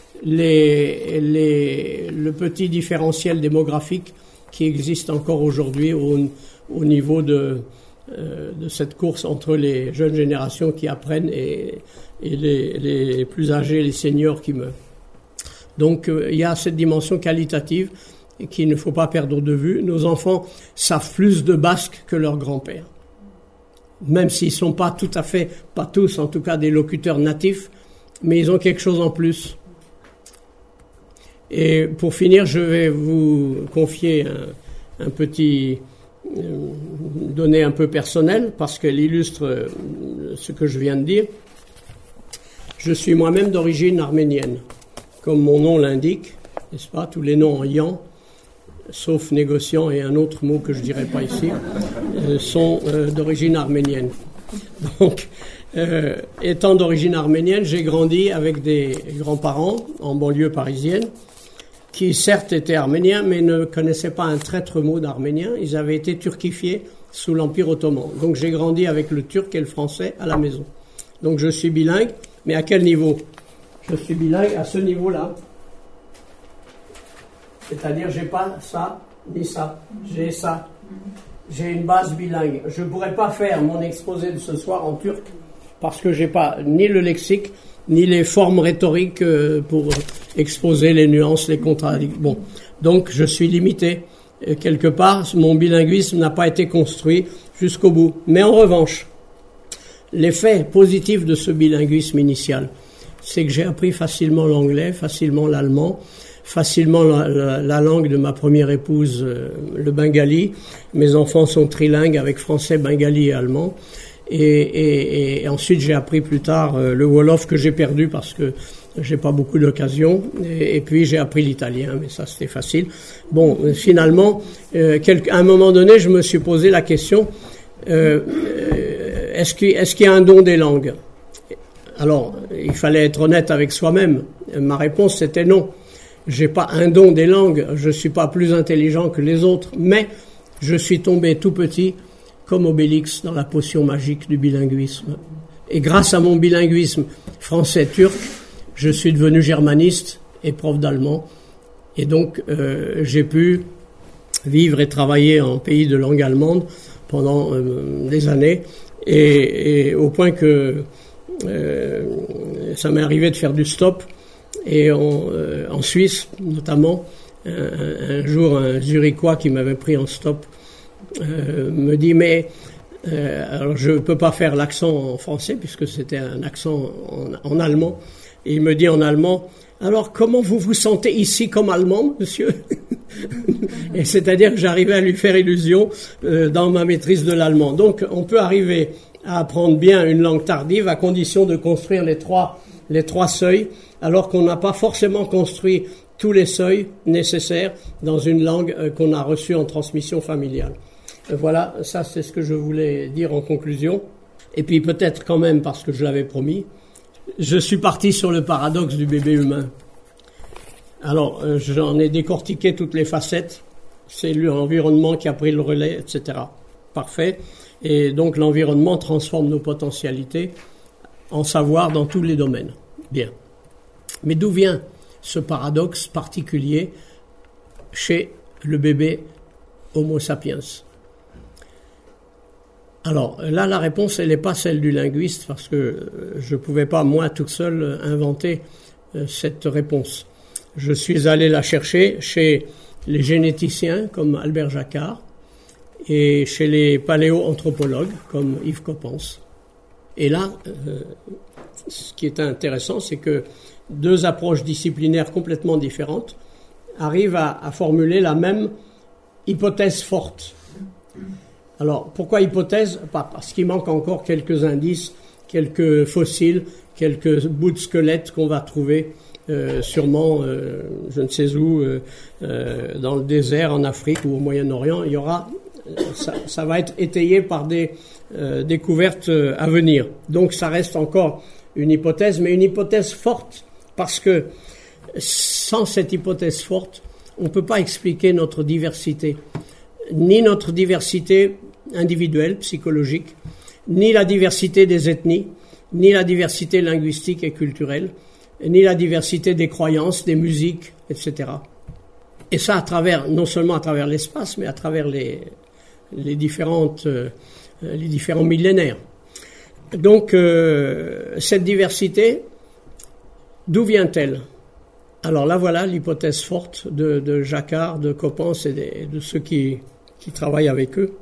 les, les, le petit différentiel démographique qui existe encore aujourd'hui au, au niveau de, euh, de cette course entre les jeunes générations qui apprennent et, et les, les plus âgés, les seniors qui meurent. Donc euh, il y a cette dimension qualitative qu'il ne faut pas perdre de vue. Nos enfants savent plus de basque que leurs grands-pères. Même s'ils ne sont pas tout à fait, pas tous en tout cas, des locuteurs natifs, mais ils ont quelque chose en plus. Et pour finir, je vais vous confier un, un petit euh, données un peu personnelles, parce qu'elle illustre euh, ce que je viens de dire. Je suis moi-même d'origine arménienne, comme mon nom l'indique, n'est-ce pas? Tous les noms en yan, sauf négociant et un autre mot que je ne dirai pas ici, euh, sont euh, d'origine arménienne. Donc, euh, étant d'origine arménienne, j'ai grandi avec des grands-parents en banlieue parisienne, qui certes étaient arméniens, mais ne connaissaient pas un traître mot d'arménien. Ils avaient été turquifiés sous l'Empire ottoman. Donc j'ai grandi avec le turc et le français à la maison. Donc je suis bilingue, mais à quel niveau? Je suis bilingue à ce niveau-là. C'est-à-dire, j'ai pas ça, ni ça. J'ai ça. J'ai une base bilingue. Je ne pourrais pas faire mon exposé de ce soir en turc, parce que j'ai pas ni le lexique, ni les formes rhétoriques pour exposer les nuances, les contradictions. Bon, donc je suis limité. Et quelque part, mon bilinguisme n'a pas été construit jusqu'au bout. Mais en revanche, l'effet positif de ce bilinguisme initial, c'est que j'ai appris facilement l'anglais, facilement l'allemand, facilement la, la, la langue de ma première épouse, euh, le bengali. Mes enfants sont trilingues avec français, bengali et allemand. Et, et, et ensuite, j'ai appris plus tard euh, le wolof que j'ai perdu parce que j'ai pas beaucoup d'occasions. Et, et puis, j'ai appris l'italien, mais ça, c'était facile. Bon, euh, finalement, euh, quelque, à un moment donné, je me suis posé la question, euh, euh, est-ce qu'il, est-ce qu'il y a un don des langues? Alors, il fallait être honnête avec soi-même. Ma réponse, c'était non. J'ai pas un don des langues, je suis pas plus intelligent que les autres, mais je suis tombé tout petit comme Obélix dans la potion magique du bilinguisme. Et grâce à mon bilinguisme français-turc, je suis devenu germaniste et prof d'allemand. Et donc, euh, j'ai pu vivre et travailler en pays de langue allemande pendant euh, des années, et, et au point que euh, ça m'est arrivé de faire du stop. Et en, euh, en Suisse, notamment, un, un jour, un Zurichois qui m'avait pris en stop euh, me dit, mais euh, alors je ne peux pas faire l'accent en français puisque c'était un accent en, en allemand. Et il me dit en allemand, alors comment vous vous sentez ici comme allemand, monsieur? Et c'est-à-dire que j'arrivais à lui faire illusion euh, dans ma maîtrise de l'allemand. Donc on peut arriver à apprendre bien une langue tardive à condition de construire les trois, les trois seuils, alors qu'on n'a pas forcément construit tous les seuils nécessaires dans une langue euh, qu'on a reçue en transmission familiale. Euh, voilà, ça c'est ce que je voulais dire en conclusion. Et puis peut-être quand même, parce que je l'avais promis, je suis parti sur le paradoxe du bébé humain. Alors, euh, j'en ai décortiqué toutes les facettes. C'est l'environnement qui a pris le relais, et cetera. Parfait. Et donc l'environnement transforme nos potentialités en savoir dans tous les domaines. Bien. Mais d'où vient ce paradoxe particulier chez le bébé Homo sapiens? Alors là, la réponse, elle n'est pas celle du linguiste, parce que je ne pouvais pas, moi, toute seule, inventer cette réponse. Je suis allé la chercher chez les généticiens, comme Albert Jacquard, et chez les paléoanthropologues, comme Yves Coppens. Et là, euh, ce qui est intéressant, c'est que deux approches disciplinaires complètement différentes arrivent à, à formuler la même hypothèse forte. Alors, pourquoi hypothèse? Pas parce qu'il manque encore quelques indices, quelques fossiles, quelques bouts de squelettes qu'on va trouver euh, sûrement, euh, je ne sais où, euh, euh, dans le désert, en Afrique ou au Moyen-Orient. Il y aura, ça, ça va être étayé par des euh, découvertes à venir. Donc, ça reste encore une hypothèse, mais une hypothèse forte, parce que sans cette hypothèse forte, on ne peut pas expliquer notre diversité, ni notre diversité individuelle, psychologique, ni la diversité des ethnies, ni la diversité linguistique et culturelle, ni la diversité des croyances, des musiques, et cetera. Et ça à travers, non seulement à travers l'espace, mais à travers les, les différentes, euh, les différents millénaires. Donc, euh, cette diversité, d'où vient-elle? Alors là, voilà l'hypothèse forte de, de Jacquard, de Coppens et de, de ceux qui, qui travaillent avec eux.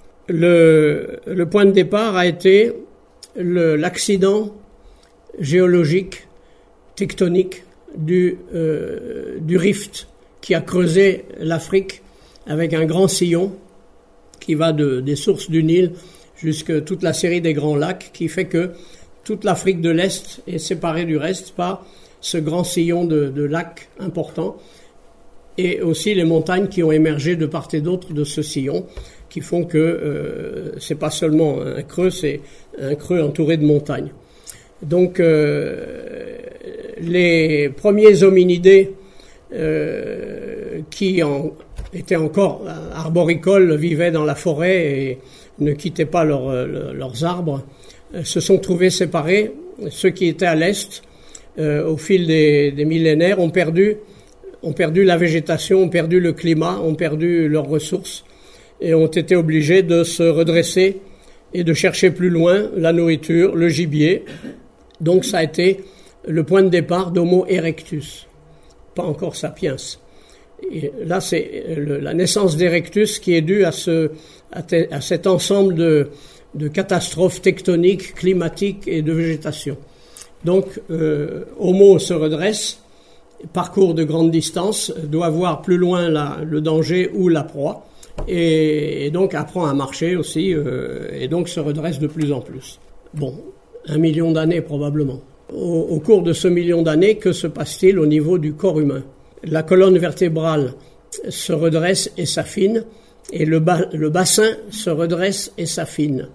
Le, le point de départ a été le, l'accident géologique, tectonique du, euh, du rift qui a creusé l'Afrique avec un grand sillon qui va de, des sources du Nil jusqu'à toute la série des grands lacs, qui fait que toute l'Afrique de l'Est est séparée du reste par ce grand sillon de, de lacs importants, et aussi les montagnes qui ont émergé de part et d'autre de ce sillon, qui font que euh, c'est pas seulement un creux, c'est un creux entouré de montagnes. Donc euh, les premiers hominidés euh, qui en, étaient encore arboricoles, vivaient dans la forêt et ne quittaient pas leur, leur, leurs arbres, euh, se sont trouvés séparés. Ceux qui étaient à l'est, euh, au fil des, des millénaires, ont perdu, ont perdu la végétation, ont perdu le climat, ont perdu leurs ressources et ont été obligés de se redresser et de chercher plus loin la nourriture, le gibier. Donc ça a été le point de départ d'Homo erectus, pas encore sapiens. Et là, c'est le, la naissance d'Erectus qui est due à, ce, à, te, à cet ensemble de, de catastrophes tectoniques, climatiques et de végétation. Donc, euh, Homo se redresse, parcourt de grandes distances, doit voir plus loin la, le danger ou la proie, et, et donc apprend à marcher aussi, euh, et donc se redresse de plus en plus. Bon, un million d'années probablement. Au, au cours de ce million d'années, que se passe-t-il au niveau du corps humain? La colonne vertébrale se redresse et s'affine, et le, bas, le bassin se redresse et s'affine.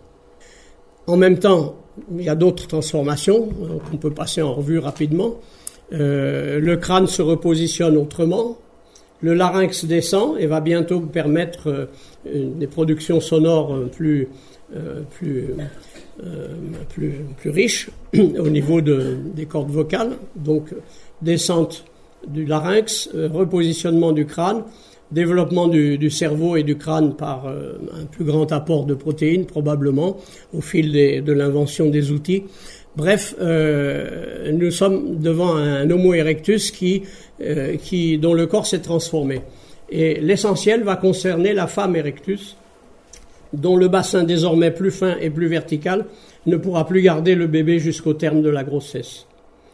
En même temps, il y a d'autres transformations qu'on peut passer en revue rapidement. Euh, le crâne se repositionne autrement, le larynx descend et va bientôt permettre euh, des productions sonores plus, euh, plus, euh, plus, plus riches au niveau de, des cordes vocales. Donc, descente du larynx, euh, repositionnement du crâne, développement du, du cerveau et du crâne par euh, un plus grand apport de protéines probablement au fil des, de l'invention des outils. Bref, euh, nous sommes devant un Homo erectus qui, euh, qui, dont le corps s'est transformé. Et l'essentiel va concerner la femme erectus, dont le bassin désormais plus fin et plus vertical ne pourra plus garder le bébé jusqu'au terme de la grossesse,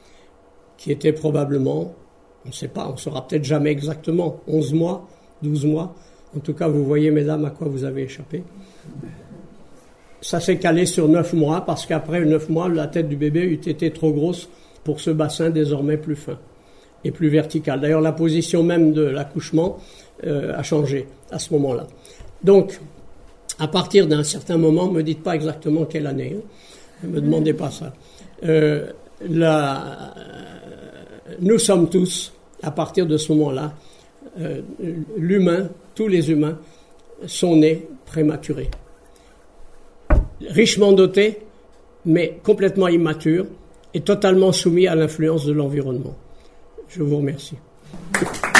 qui était probablement, on ne sait pas, on ne saura peut-être jamais exactement, onze mois, douze mois. En tout cas, vous voyez, mesdames, à quoi vous avez échappé. Ça s'est calé sur neuf mois, parce qu'après neuf mois, la tête du bébé eût été trop grosse pour ce bassin désormais plus fin et plus vertical. D'ailleurs, la position même de l'accouchement euh, a changé à ce moment-là. Donc, à partir d'un certain moment, ne me dites pas exactement quelle année, hein, ne me demandez pas ça. Euh, la, nous sommes tous, à partir de ce moment-là, euh, l'humain, tous les humains, sont nés prématurés. Richement dotés, mais complètement immatures et totalement soumis à l'influence de l'environnement. Je vous remercie.